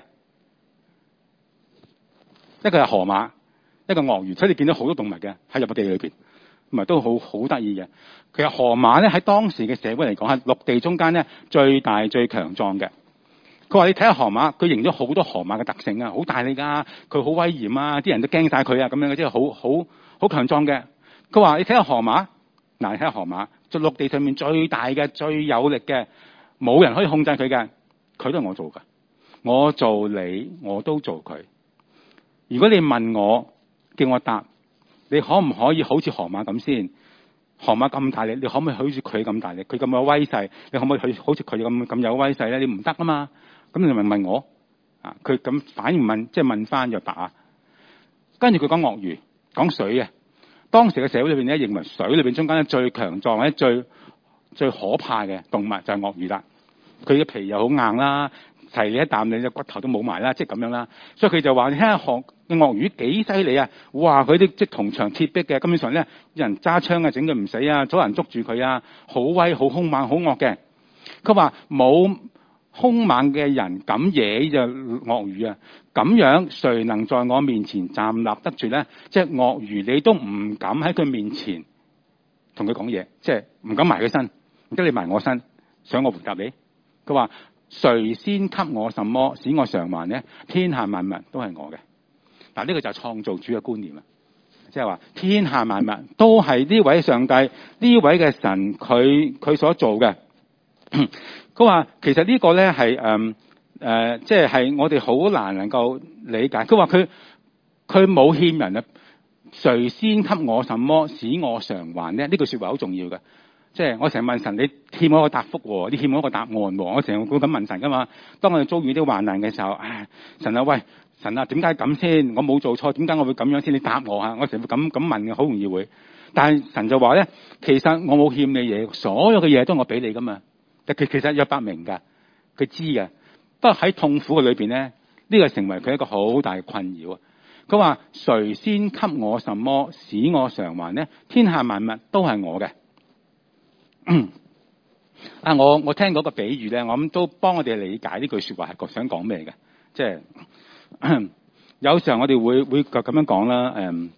一個係河馬，一個鱷魚。所以你見到好多動物嘅喺約伯記裏邊，咁啊都好得意嘅。其實河馬咧喺當時嘅社會嚟講，係陸地中間咧最大最強壯嘅。佢話你睇下河馬，佢認咗好多河馬嘅特性啊，好大力噶，佢好威嚴啊，啲人都驚晒佢啊，咁樣嘅，即係好強壯嘅。佢話你睇下河馬，嗱，你睇下河馬，就陸地上面最大嘅、最有力嘅，冇人可以控制佢嘅，佢都係我做噶。我做你，我都做佢。如果你問我，叫我答，你可唔可以好似河馬咁先？河馬咁大力，你可唔可以好似佢咁大力？佢咁有威勢，你可唔可以好似佢咁有威勢咧？你唔得啊嘛。咁你咪問我啊？佢咁反而問，即係問翻約伯啊。跟住佢講鱷魚，講水嘅。當時嘅社會裏邊咧，認為水裏邊中間咧最強壯或者最可怕嘅動物就係鱷魚啦。佢嘅皮又好硬啦，提你一啖，你隻骨頭都冇埋啦，即係咁樣啦。所以佢就話：你睇下鱷魚幾犀利啊！哇，佢啲即係銅牆鐵壁嘅，根本上咧人揸槍啊，整佢唔死啊，阻人捉住佢啊，好威、好兇猛、好惡嘅。佢話冇兇猛嘅人敢惹呢隻鱷魚啊！咁樣誰能在我面前站立得住咧？即係鱷魚，你都唔敢喺佢面前同佢講嘢，即係唔敢埋佢身，唔得你埋我身，想我回答你？佢話：誰先給我什麼，使我償還呢？天下萬物都係我嘅。嗱，呢個就係創造主嘅觀念啦，即係話天下萬物都係呢位上帝、呢位嘅神佢所做嘅。佢話其實呢個咧係即係我哋好難能夠理解。佢話佢冇欠人啊，誰先給我什麼，使我償還呢？呢句說話好重要嘅。即係我成日問神，你欠我一個答覆喎，你欠我一個答案喎。我成日會咁問神噶嘛。當我哋遭遇啲患難嘅時候，神啊，喂， 神啊，點解咁先？我冇做錯，點解我會咁樣先？你答我啊！我成日會咁問嘅，好容易會。但係神就話咧，其實我冇欠你嘢，所有嘅嘢都我俾你噶嘛。但其實約伯明噶，佢知嘅。不過喺痛苦嘅裏邊咧，呢個成為佢一個好大嘅困擾。佢話誰先給我什麼，使我償還呢？天下萬物都係我嘅。我聽嗰個比喻咧，我諗都幫我哋理解呢句說話係想講咩嘅。即係有時候我哋會咁樣講啦，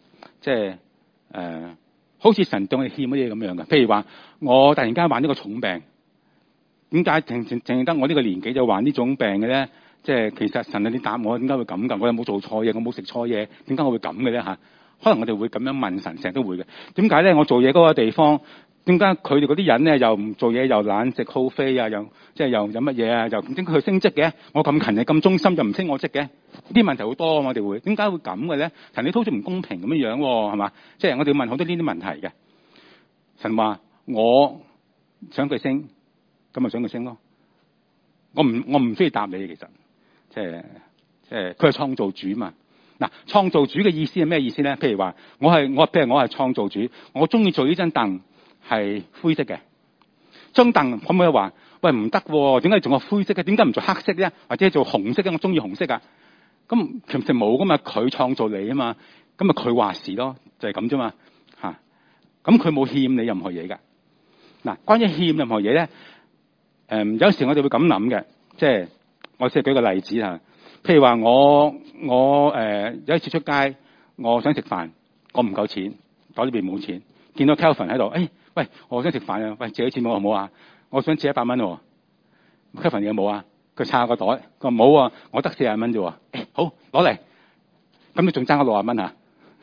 好似神對我哋欠乜嘢咁樣嘅。譬如話我突然間患呢個重病，點解淨得我呢個年紀就患呢種病嘅咧？即係其實神啊，你答我點解會咁㗎？我有冇做錯嘢？我冇食錯嘢？點解我會咁嘅咧？嚇，可能我哋會咁樣問神，成日都會嘅。點解咧？我做嘢嗰個地方，點解佢哋嗰啲人咧又唔做嘢，又懶食好飛啊？又飲乜嘢啊？又點解佢升職嘅？我咁勤力咁忠心，就唔升我職嘅？呢啲問題好多，我哋會點解會咁嘅咧？神你好似唔公平咁樣喎，係嘛？即係我哋要問好多呢啲問題嘅。神話我想佢升，咁咪想佢升咯。我唔需要答你，其實。即係佢係創造主嘛。嗱，創造主嘅意思係咩意思咧？譬如話譬如我係創造主，我中意做呢張凳係灰色嘅。張凳可唔可以話喂唔得？點解仲有灰色嘅？點解唔做黑色咧？或者做紅色嘅？我中意紅色噶。咁其實冇噶嘛，佢創造你啊嘛。咁咪佢話事咯，就係咁啫嘛。吓，咁佢冇欠你任何嘢噶。嗱，關於欠任何嘢咧，有時我哋會咁諗嘅，即係。我先舉個例子吓，譬如話我有一次出街，我想食飯，我唔夠錢，袋裏邊冇錢，見到 Kelvin 喺度，喂，我想食飯啊，喂，借啲錢俾我好唔好啊？我想借100蚊喎，Kelvin 你有冇啊？佢插個袋，佢話冇啊，我得40蚊啫喎，好攞嚟，咁你仲爭我60蚊啊？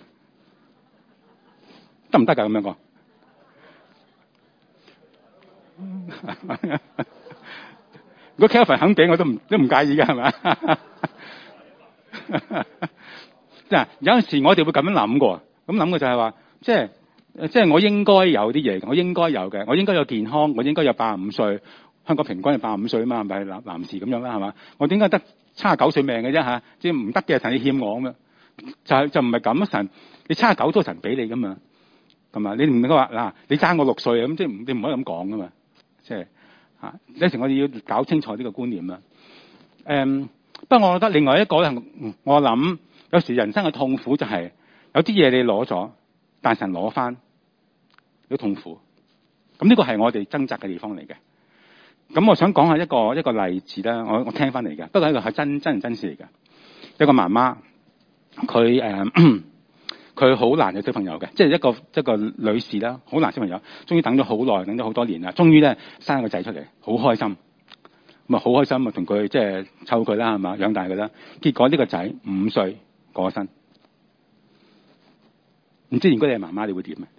得唔得㗎咁樣講？如果 Kelvin 肯俾我都唔介意嘅，係咪？即係有陣時我哋會咁樣諗過，咁諗嘅就係話，即係我應該有啲嘢，我應該有嘅，我應該有健康，我應該有85歲，香港平均係85歲啊嘛，咪男士咁樣啦，係嘛？我點解得79歲命嘅啫嚇？即係唔得嘅，神你欠我咁樣，就唔係咁啊！神你79都係神俾你噶嘛，係嘛？你唔應該話嗱，你爭我6歲咁，即係你唔可以咁講噶嘛，即係。有時我哋要搞清楚呢個觀念啦。不過我覺得另外一個咧，我諗有時人生嘅痛苦就係有啲嘢你攞咗，但神攞翻，好痛苦。咁呢個係我哋掙扎嘅地方嚟嘅。咁我想講下一個例子啦，我聽翻嚟嘅。不過呢個係真人真事嚟嘅。一個媽媽，佢好難有小朋友嘅，即係一個女士啦，好難小朋友，終於等咗好耐，等咗好多年啦，終於咧生個仔出嚟，好開心，咁啊好開心啊，同佢即係湊佢啦，係嘛，養大佢啦。結果呢個仔5歲過身，唔知如果你係媽媽，你會點啊？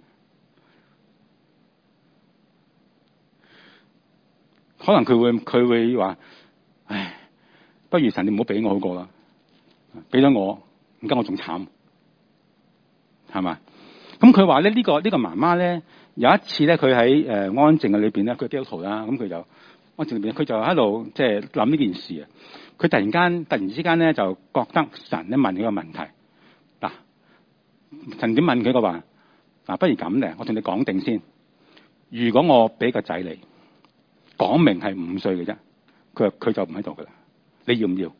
可能佢會話，唉，不如神你唔好俾我好過啦，俾咗我，而家我仲慘。係嘛？咁佢話咧呢個媽媽咧有一次咧佢喺安靜嘅裏邊咧，佢基督徒啦，咁佢就安靜裏邊，佢就喺度即係諗呢件事啊。佢突然之間咧就覺得神咧問佢個問題。嗱，神點問佢個話？嗱，不如咁咧，我同你講定先。如果我俾個仔你，講明係5歲嘅啫，佢就唔喺度噶啦。你要唔要？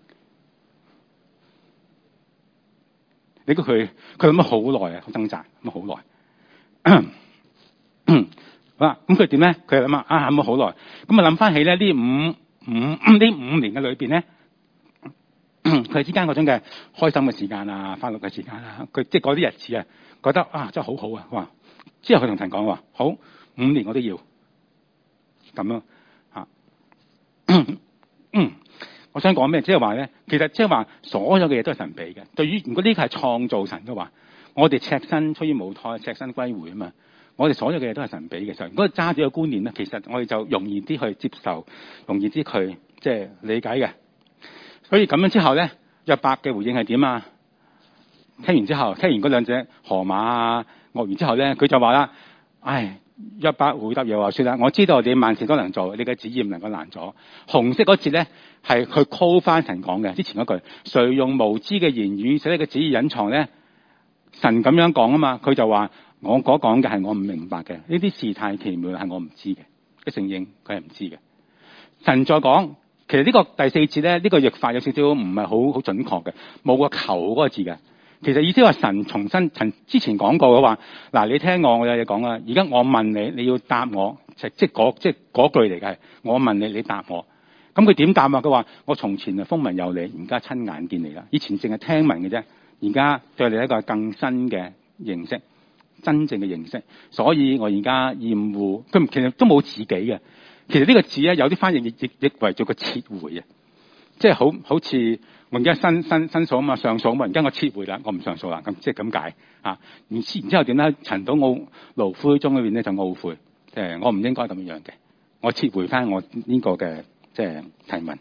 你估佢諗咗好耐啊，好掙扎咁好耐。好啦，咁佢點咧？佢諗諗咗好耐，咁啊諗翻起咧呢5年嘅裏邊咧，佢之間嗰種嘅開心嘅時間啊，快樂嘅時間啊，佢即係嗰啲日子啊，覺得真係好好啊！哇！之後佢同神講話：好，5年我都要咁樣嚇。我想講咩？即係話咧，其實即係話所有嘅嘢都係神俾嘅。對於如果呢個係創造神嘅話，我哋赤身出於母胎，赤身歸回啊嘛。我哋所有嘅嘢都係神俾嘅時候，如果揸住個觀念咧，其實我哋就容易啲去接受，容易啲去即係理解嘅。所以咁樣之後咧，約伯嘅回應係點啊？聽完嗰兩隻河馬啊、鱷魚之後咧，佢就話啦：唉， 約伯回答耶和華說啦，我知道你萬事都能做，你嘅旨意唔能夠難阻。紅色嗰節咧係佢 call 翻神講嘅，之前嗰句誰用無知嘅言語使你嘅旨意隱藏咧？神咁樣講啊嘛，佢就話我所講嘅係我唔明白嘅，呢啲事態奇妙係我唔知嘅，佢承認佢係唔知嘅。神再講，其實呢個第四節咧，呢個譯法有少少唔係好準確嘅，冇個求嗰個字嘅。其實意思話神重新之前講過嘅話，嗱你聽我有嘢講啦。而家我問你，你要答我，即嗰句嚟嘅。我問你，你答我。咁佢點答啊？佢話我從前啊風聞有你，而家親眼見你啦。以前淨係聽聞嘅啫，而家對你一個更新嘅認識，真正嘅認識。所以我而家厭惡佢，其實都冇自己嘅。其實呢個字咧，有啲翻譯譯為做個撤回啊，即係好似我而家申訴啊嘛，上訴啊嘛，而家我撤回啦，我唔上訴啦，咁即係咁解啊。然之後點咧？陳到懊爐灰中裏邊咧就懊悔，我唔應該咁樣嘅，我撤回翻我呢個嘅即係提問。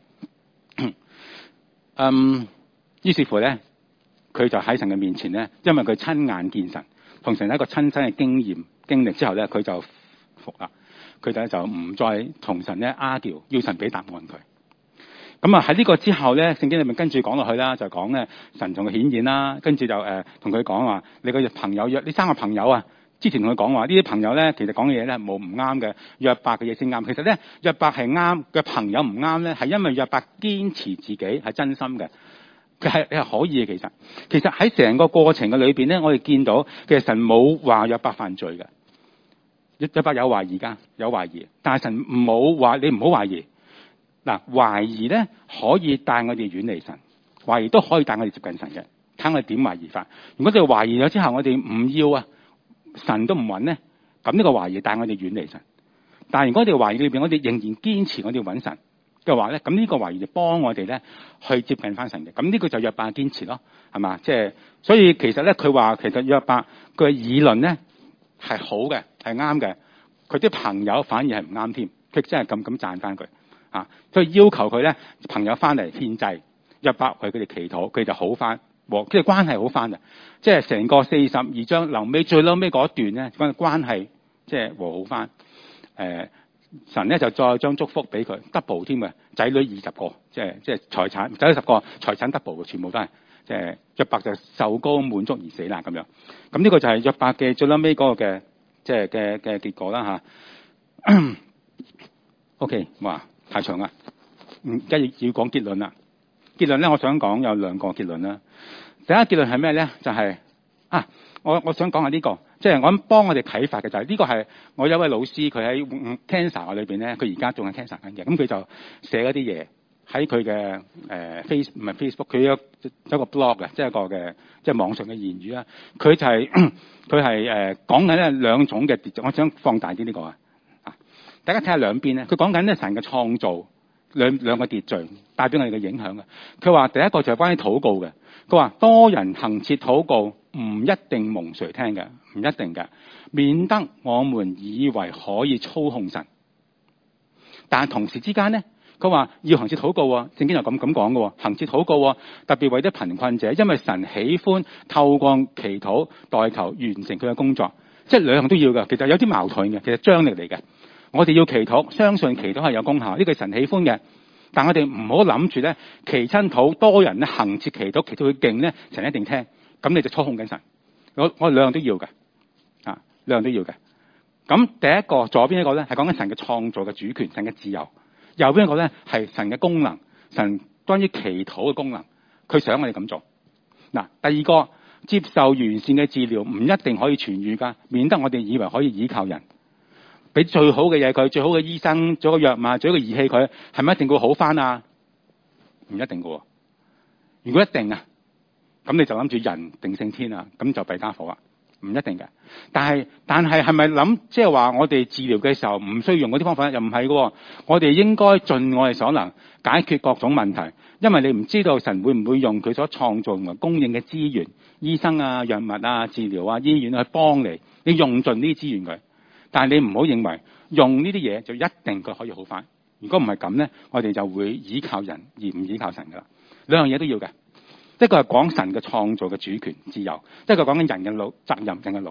於是乎咧，佢就喺神嘅面前咧，因為佢親眼見神，同神一個親身嘅經歷之後咧，佢就服啦。佢哋就唔再同神咧 argue，要神俾答案佢。咁啊喺呢個之後咧，聖經裏面跟住講落去啦，就講咧神同佢顯現啦，跟住就同佢講話，你個朋友約呢三個朋友啊，之前同佢講話呢啲朋友咧，其實講嘅嘢咧冇唔啱嘅，約伯嘅嘢先啱。其實咧約伯係啱嘅，朋友唔啱咧，係因為約伯堅持自己係真心嘅，佢係可以嘅。其實喺成個過程嘅裏邊咧，我哋見到其實神冇話約伯犯罪嘅。約伯有懷疑㗎，有懷疑，但係神冇話你唔好懷疑。嗱，懷疑咧可以帶我哋遠離神，懷疑都可以帶我哋接近神嘅。睇我哋點懷疑法。如果我哋懷疑咗之後，我哋唔要啊，神都唔揾咧，咁呢個懷疑帶我哋遠離神。但係如果我哋懷疑裏邊，我哋仍然堅持我哋揾神嘅話咧，咁呢個懷疑就幫我哋咧去接近翻神嘅。咁呢個就約伯堅持咯，係嘛？即係所以其實咧，佢話其實約伯佢嘅議論咧係好嘅。係啱嘅，佢啲朋友反而係唔啱添，佢真係咁讚翻佢啊！所以要求佢咧朋友翻嚟獻祭，約伯為佢哋祈禱，佢就好翻，即係關係好翻嘅。即係成個42章臨尾最嬲尾嗰一段咧，關係即係和好翻。神咧就再將祝福俾佢 double 添嘅，仔女20個，即係財產仔女10個，財產 double 嘅，全部都係即係約伯就受膏滿足而死啦咁樣。咁呢個就係約伯嘅最嬲尾嗰個嘅。即係嘅結果啦吓。OK， 哇，太長啦。而家要講結論啦。結論咧，我想講有兩個結論啦。第一個結論係咩咧？就係我想講下呢個，即係我諗幫我哋啟發嘅就係呢個係我有位老師，佢喺 cancer 裏邊咧，佢而家仲係 cancer 緊嘅。咁佢就寫一啲嘢喺佢嘅Facebook， 佢有一個 blog 嘅，即係一個嘅即係網上嘅言語啦。佢就係佢係講緊咧兩種嘅秩序，我想放大啲呢個啊，大家睇下兩邊咧。佢講緊咧神嘅創造兩個秩序帶俾我哋嘅影響嘅。佢話第一個就係關於禱告嘅。佢話多人恆切禱告唔一定蒙垂聽嘅，唔一定嘅，免得我們以為可以操控神。但係同時之間咧，佢話要恆切禱告喎，聖經就咁講嘅喎，恆切禱告喎，特別為啲貧困者，因為神喜歡透過祈禱代求完成佢嘅工作，即係兩樣都要嘅。其實有啲矛盾嘅，其實張力嚟嘅。我哋要祈禱，相信祈禱係有功效，呢個係神喜歡嘅。但我哋唔好諗住咧，祈親禱多人咧恆切祈禱，祈禱佢勁咧，神一定聽，咁你就操控緊神。我兩樣都要嘅，兩樣都要嘅。咁第一個左邊一個咧係講緊神嘅創造嘅主權，神嘅自由。右邊一個咧係神嘅功能，神關於祈禱嘅功能，佢想我哋咁做。嗱，第二個接受完善嘅治療唔一定可以痊癒噶，免得我哋以為可以依靠人，俾最好嘅嘢佢，最好嘅醫生，最好嘅藥物，最好嘅儀器佢，係咪一定會好翻啊？唔一定噶。如果一定啊，咁你就諗住人定勝天啊，咁就弊家伙啊。唔一定嘅，但係係咪諗即係話我哋治療嘅時候唔需要用嗰啲方法？又唔係嘅。我哋應該盡我哋所能解決各種問題，因為你唔知道神會唔會用佢所創造同埋供應嘅資源，醫生啊、藥物啊、治療啊、醫院去幫你，你用盡呢啲資源佢。但係你唔好認為用呢啲嘢就一定佢可以好返。如果唔係咁咧，我哋就會依靠人而唔依靠神噶啦。兩樣嘢都要嘅。一個係講神嘅創造嘅主權自由，一個講緊人嘅責任、人嘅努力。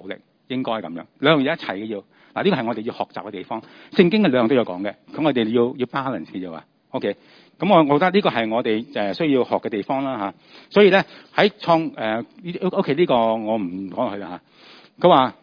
應該咁樣，兩樣嘢一齊嘅要。嗱，呢個係我哋要學習嘅地方。聖經嘅兩樣都有講嘅，咁我哋要 balance 嘅啫嘛。OK， 咁我覺得呢個係我哋需要學嘅地方啦嚇。所以咧喺OK 呢個我唔講落去啦嚇。佢話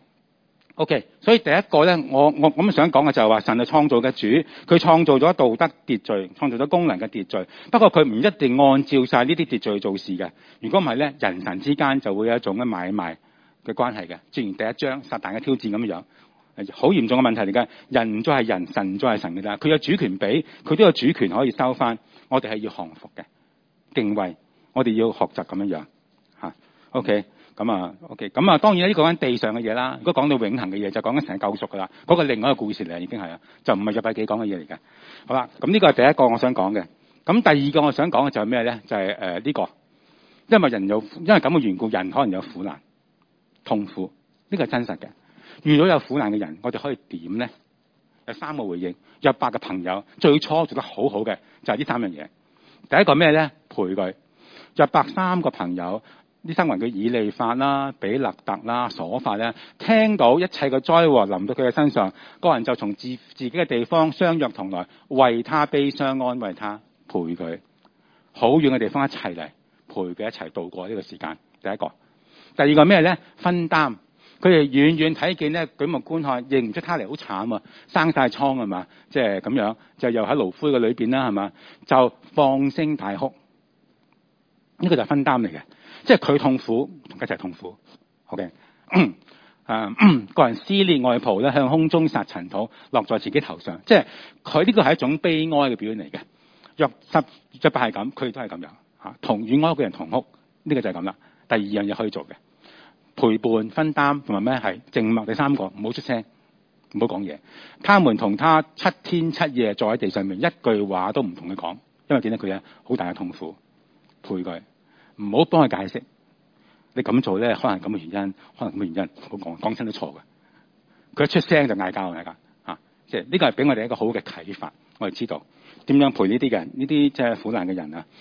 OK， 所以第一個咧，我咁想講嘅就係話神係創造嘅主，佢創造咗道德秩序，創造咗功能嘅秩序。不過佢唔一定按照晒呢啲秩序去做事嘅。如果唔係咧，人神之間就會有一種嘅買賣嘅關係嘅。正如第一章撒旦嘅挑戰咁樣，好嚴重嘅問題嚟嘅。人唔再係人，神唔再係神嘅啦。佢有主權俾，佢都有主權可以收翻。我哋係要降服嘅，敬畏。我哋要學習咁樣嚇。OK。OK， 咁當然呢個講緊地上嘅嘢啦。如果講到永恆嘅嘢，就講緊神救贖噶啦。嗰個另外一個故事嚟，已經係啊，就唔係約伯記講嘅嘢嚟嘅。好啦，咁呢個係第一個我想講嘅。咁第二個我想講嘅就係咩咧？就係呢個，因為咁嘅緣故，人可能有苦難、痛苦，呢個係真實嘅。遇到有苦難嘅人，我哋可以點咧？有三個回應。約伯嘅朋友最初做得好好嘅就係呢三樣嘢。第一個咩咧？陪佢。約伯三個朋友。啲生還叫以利法啦、比勒特啦、瑣法咧，聽到一切嘅災禍臨到佢嘅身上，個人就從自己嘅地方相約同來，為他悲傷安慰他，陪佢好遠嘅地方一齊嚟陪佢一齊度過呢個時間。第一個，第二個咩咧？分擔。佢哋遠遠睇見咧，舉目觀看，認唔出他嚟好慘啊，生晒瘡係嘛，即係咁樣，就又喺爐灰嘅裏邊啦係嘛，就放聲大哭。呢個就係分擔嚟嘅。即係佢痛苦，同佢一齊痛苦。OK， 個人撕裂外袍咧，向空中撒塵土，落在自己頭上。即係佢呢個係一種悲哀嘅表現嚟嘅。約伯係咁，佢都係咁樣嚇，同與哀嘅人同哭。呢個就係咁啦。第二樣嘢可以做嘅，陪伴、分擔同埋咩係靜默。第三個唔好出聲，唔好講嘢。他們同他7天7夜坐喺地上面，一句話都唔同佢講，因為見到佢有好大嘅痛苦，陪佢。唔好幫佢解釋，你咁做咧，可能咁嘅原因，可能咁嘅原因，唔好講親都錯嘅。佢一出聲就嗌交，大家嚇，即係呢個係俾我哋一個好嘅啟發。我哋知道點樣陪呢啲嘅人，呢啲即係苦難嘅人啊。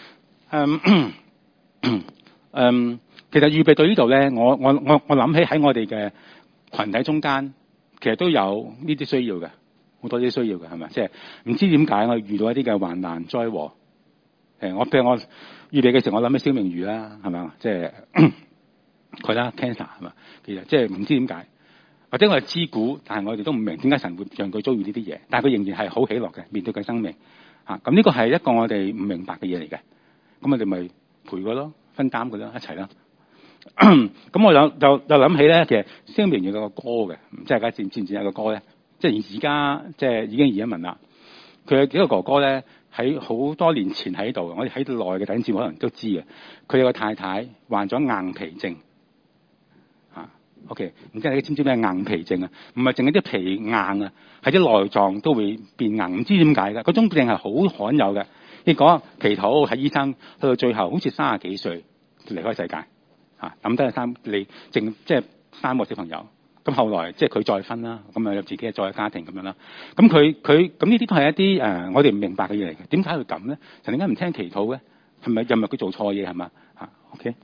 其實預備到呢度咧，我諗起喺我哋嘅群體中間，其實都有呢啲需要嘅，好多啲需要嘅係咪？即係唔知點解我遇到一啲嘅患難災禍。譬如我預備嘅時候，我諗起蕭明宇啦，係咪啊？即係佢啦 ，cancer 係嘛？其實即係唔知點解，或者我係知估，但係我哋都唔明點解神會讓佢遭遇呢啲嘢。但係佢仍然係好喜樂嘅，面對佢生命嚇。咁呢個係一個我哋唔明白嘅嘢嚟嘅。咁我哋咪陪佢咯，分擔佢咯，一齊啦。咁我就諗起咧，其實蕭明宇有個歌嘅，唔知大家知唔知有個歌咧？即係而家即係已經移咗民啦。佢有幾個哥哥咧？喺好多年前喺度，我哋喺度內嘅弟兄姊妹可能都知嘅。佢有個太太患咗硬皮症，OK， 唔知你知唔知咩硬皮症啊？唔係淨係啲皮硬啊，係啲內臟都會變硬，唔知點解嘅。嗰種病係好罕有嘅。你講祈禱睇醫生，去到最後好似30幾歲離開世界，抌低你剩即係3個小朋友。咁後來即係佢再婚啦，咁啊有自己嘅再家庭咁樣啦。咁佢咁呢啲都係一啲我哋唔明白嘅嘢嚟嘅。點解會咁咧？神點解唔聽祈禱咧？係咪又唔係佢做錯嘢係嘛？OK，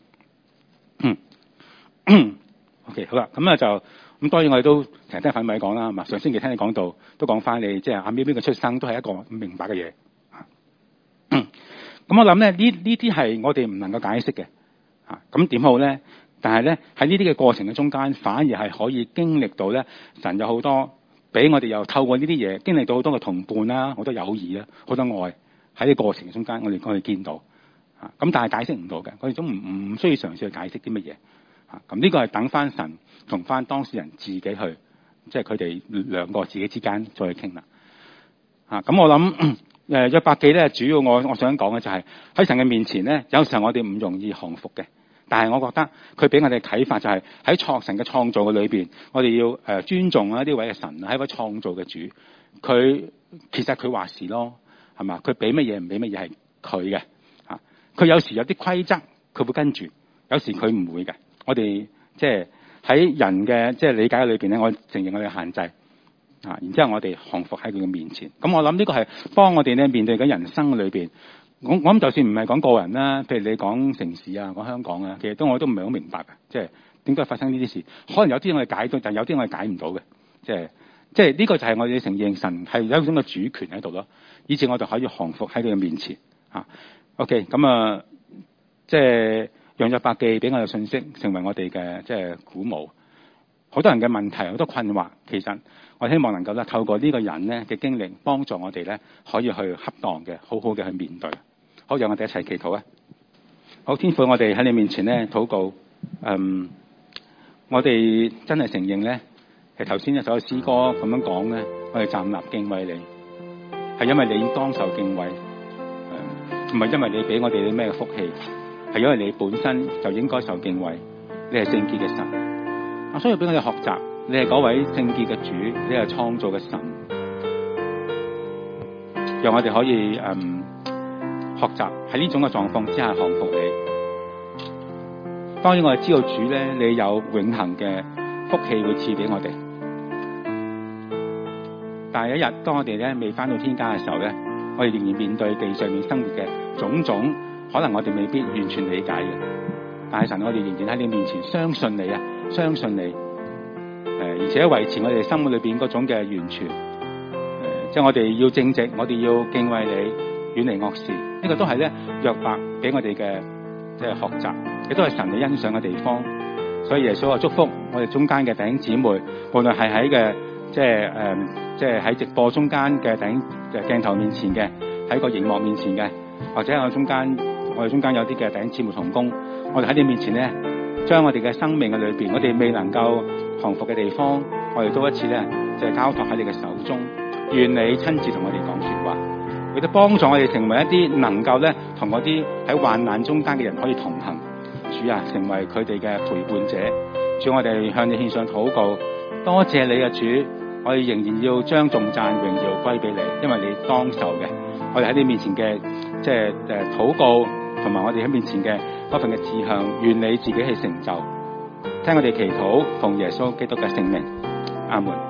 OK 好啦。咁啊就咁當然我哋都成日聽粉米講啦，係嘛？上星期聽你講到都講翻你即係阿咪邊個出生都係一個唔明白嘅嘢。咁我諗咧呢啲係我哋唔能夠解釋嘅。咁點好咧？但係咧喺呢啲嘅過程嘅中間，反而係可以經歷到咧，神有好多俾我哋又透過呢啲嘢經歷到好多嘅同伴啦，好多友誼啦，好多愛喺呢個過程中間，我哋見到咁，但係解釋唔到嘅，我哋都唔需要嘗試去解釋啲乜嘢咁。呢個係等翻神同翻當事人自己去，即係佢哋兩個自己之間再去傾啦咁。我諗約伯記咧，主要我想講嘅就係喺神嘅面前咧，有時候我哋唔容易降服嘅。但係我覺得佢俾我哋啟發就係喺神嘅創造嘅裏邊，我哋要尊重呢位嘅神係一位創造嘅主。佢其實佢話事咯，係嘛？佢俾乜嘢唔俾乜嘢係佢嘅佢有時有啲規則佢會跟住，有時佢唔會嘅。我哋即係喺人嘅即係理解裏邊咧，我承認我哋嘅限制然之後我哋降服喺佢嘅面前。咁我諗呢個係幫我哋咧面對緊人生裏邊。我諗就算唔係講個人啦，譬如你講城市啊，講香港啊，其實我都唔係好明白嘅，即係點解發生呢啲事？可能有啲我哋解到，但有啲我哋解唔到嘅。即係呢個就係我哋承認神係有一種嘅主權喺度咯，以至我哋可以降服喺佢嘅面前。OK， 咁即係讓約伯記俾我哋信息，成為我哋嘅即係鼓舞。好多人嘅問題，好多困惑，其實我希望能夠咧透過呢個人咧嘅經歷，幫助我哋咧可以去恰當嘅、好好嘅去面對。好，讓我哋一齊祈禱啊！好，天父，我哋喺你面前咧禱告。我哋真係承認咧，其實頭先一首詩歌咁樣講咧，我哋站立敬畏你，係因為你當受敬畏，唔係因為你俾我哋啲咩福氣，係因為你本身就應該受敬畏。你係聖潔嘅神，我需要俾我哋學習，你係嗰位聖潔嘅主，你係創造嘅神，讓我哋可以學習喺呢種嘅狀況之下降服你。當然我哋知道主咧，你有永恆嘅福氣會賜俾我哋。但係一日當我哋咧未翻到天家嘅時候咧，我哋仍然面對地上面生活嘅種種，可能我哋未必完全理解嘅。但係神，我哋仍然喺你面前相信你啊，相信你。而且維持我哋心裏邊嗰種嘅完全。即係我哋要正直，我哋要敬畏你，遠離惡事。呢個都係咧約伯俾我哋嘅即係學習。亦都係神你欣賞嘅地方，所以耶穌話祝福我哋中間嘅弟兄姊妹，無論係喺嘅即係喺直播中間嘅鏡頭面前嘅，喺個熒幕面前嘅，或者我哋中間有啲嘅弟兄姊妹同工，我哋喺你面前咧，將我哋嘅生命嘅裏邊，我哋未能夠降服嘅地方，我哋都一次咧就係交託喺你嘅手中，願你親自同我哋講說話，亦都幫助我哋成為一啲能夠咧同嗰啲喺患難中間嘅人可以同行。主啊，成為佢哋嘅陪伴者。主，我哋向你獻上禱告，多謝你啊，主，我哋仍然要將頌讚榮耀歸俾你，因為你當受嘅。我哋喺你面前嘅即係禱告，同埋我哋喺面前嘅嗰份嘅志向，願你自己去成就。聽我哋祈禱，奉耶穌基督嘅聖名，阿門。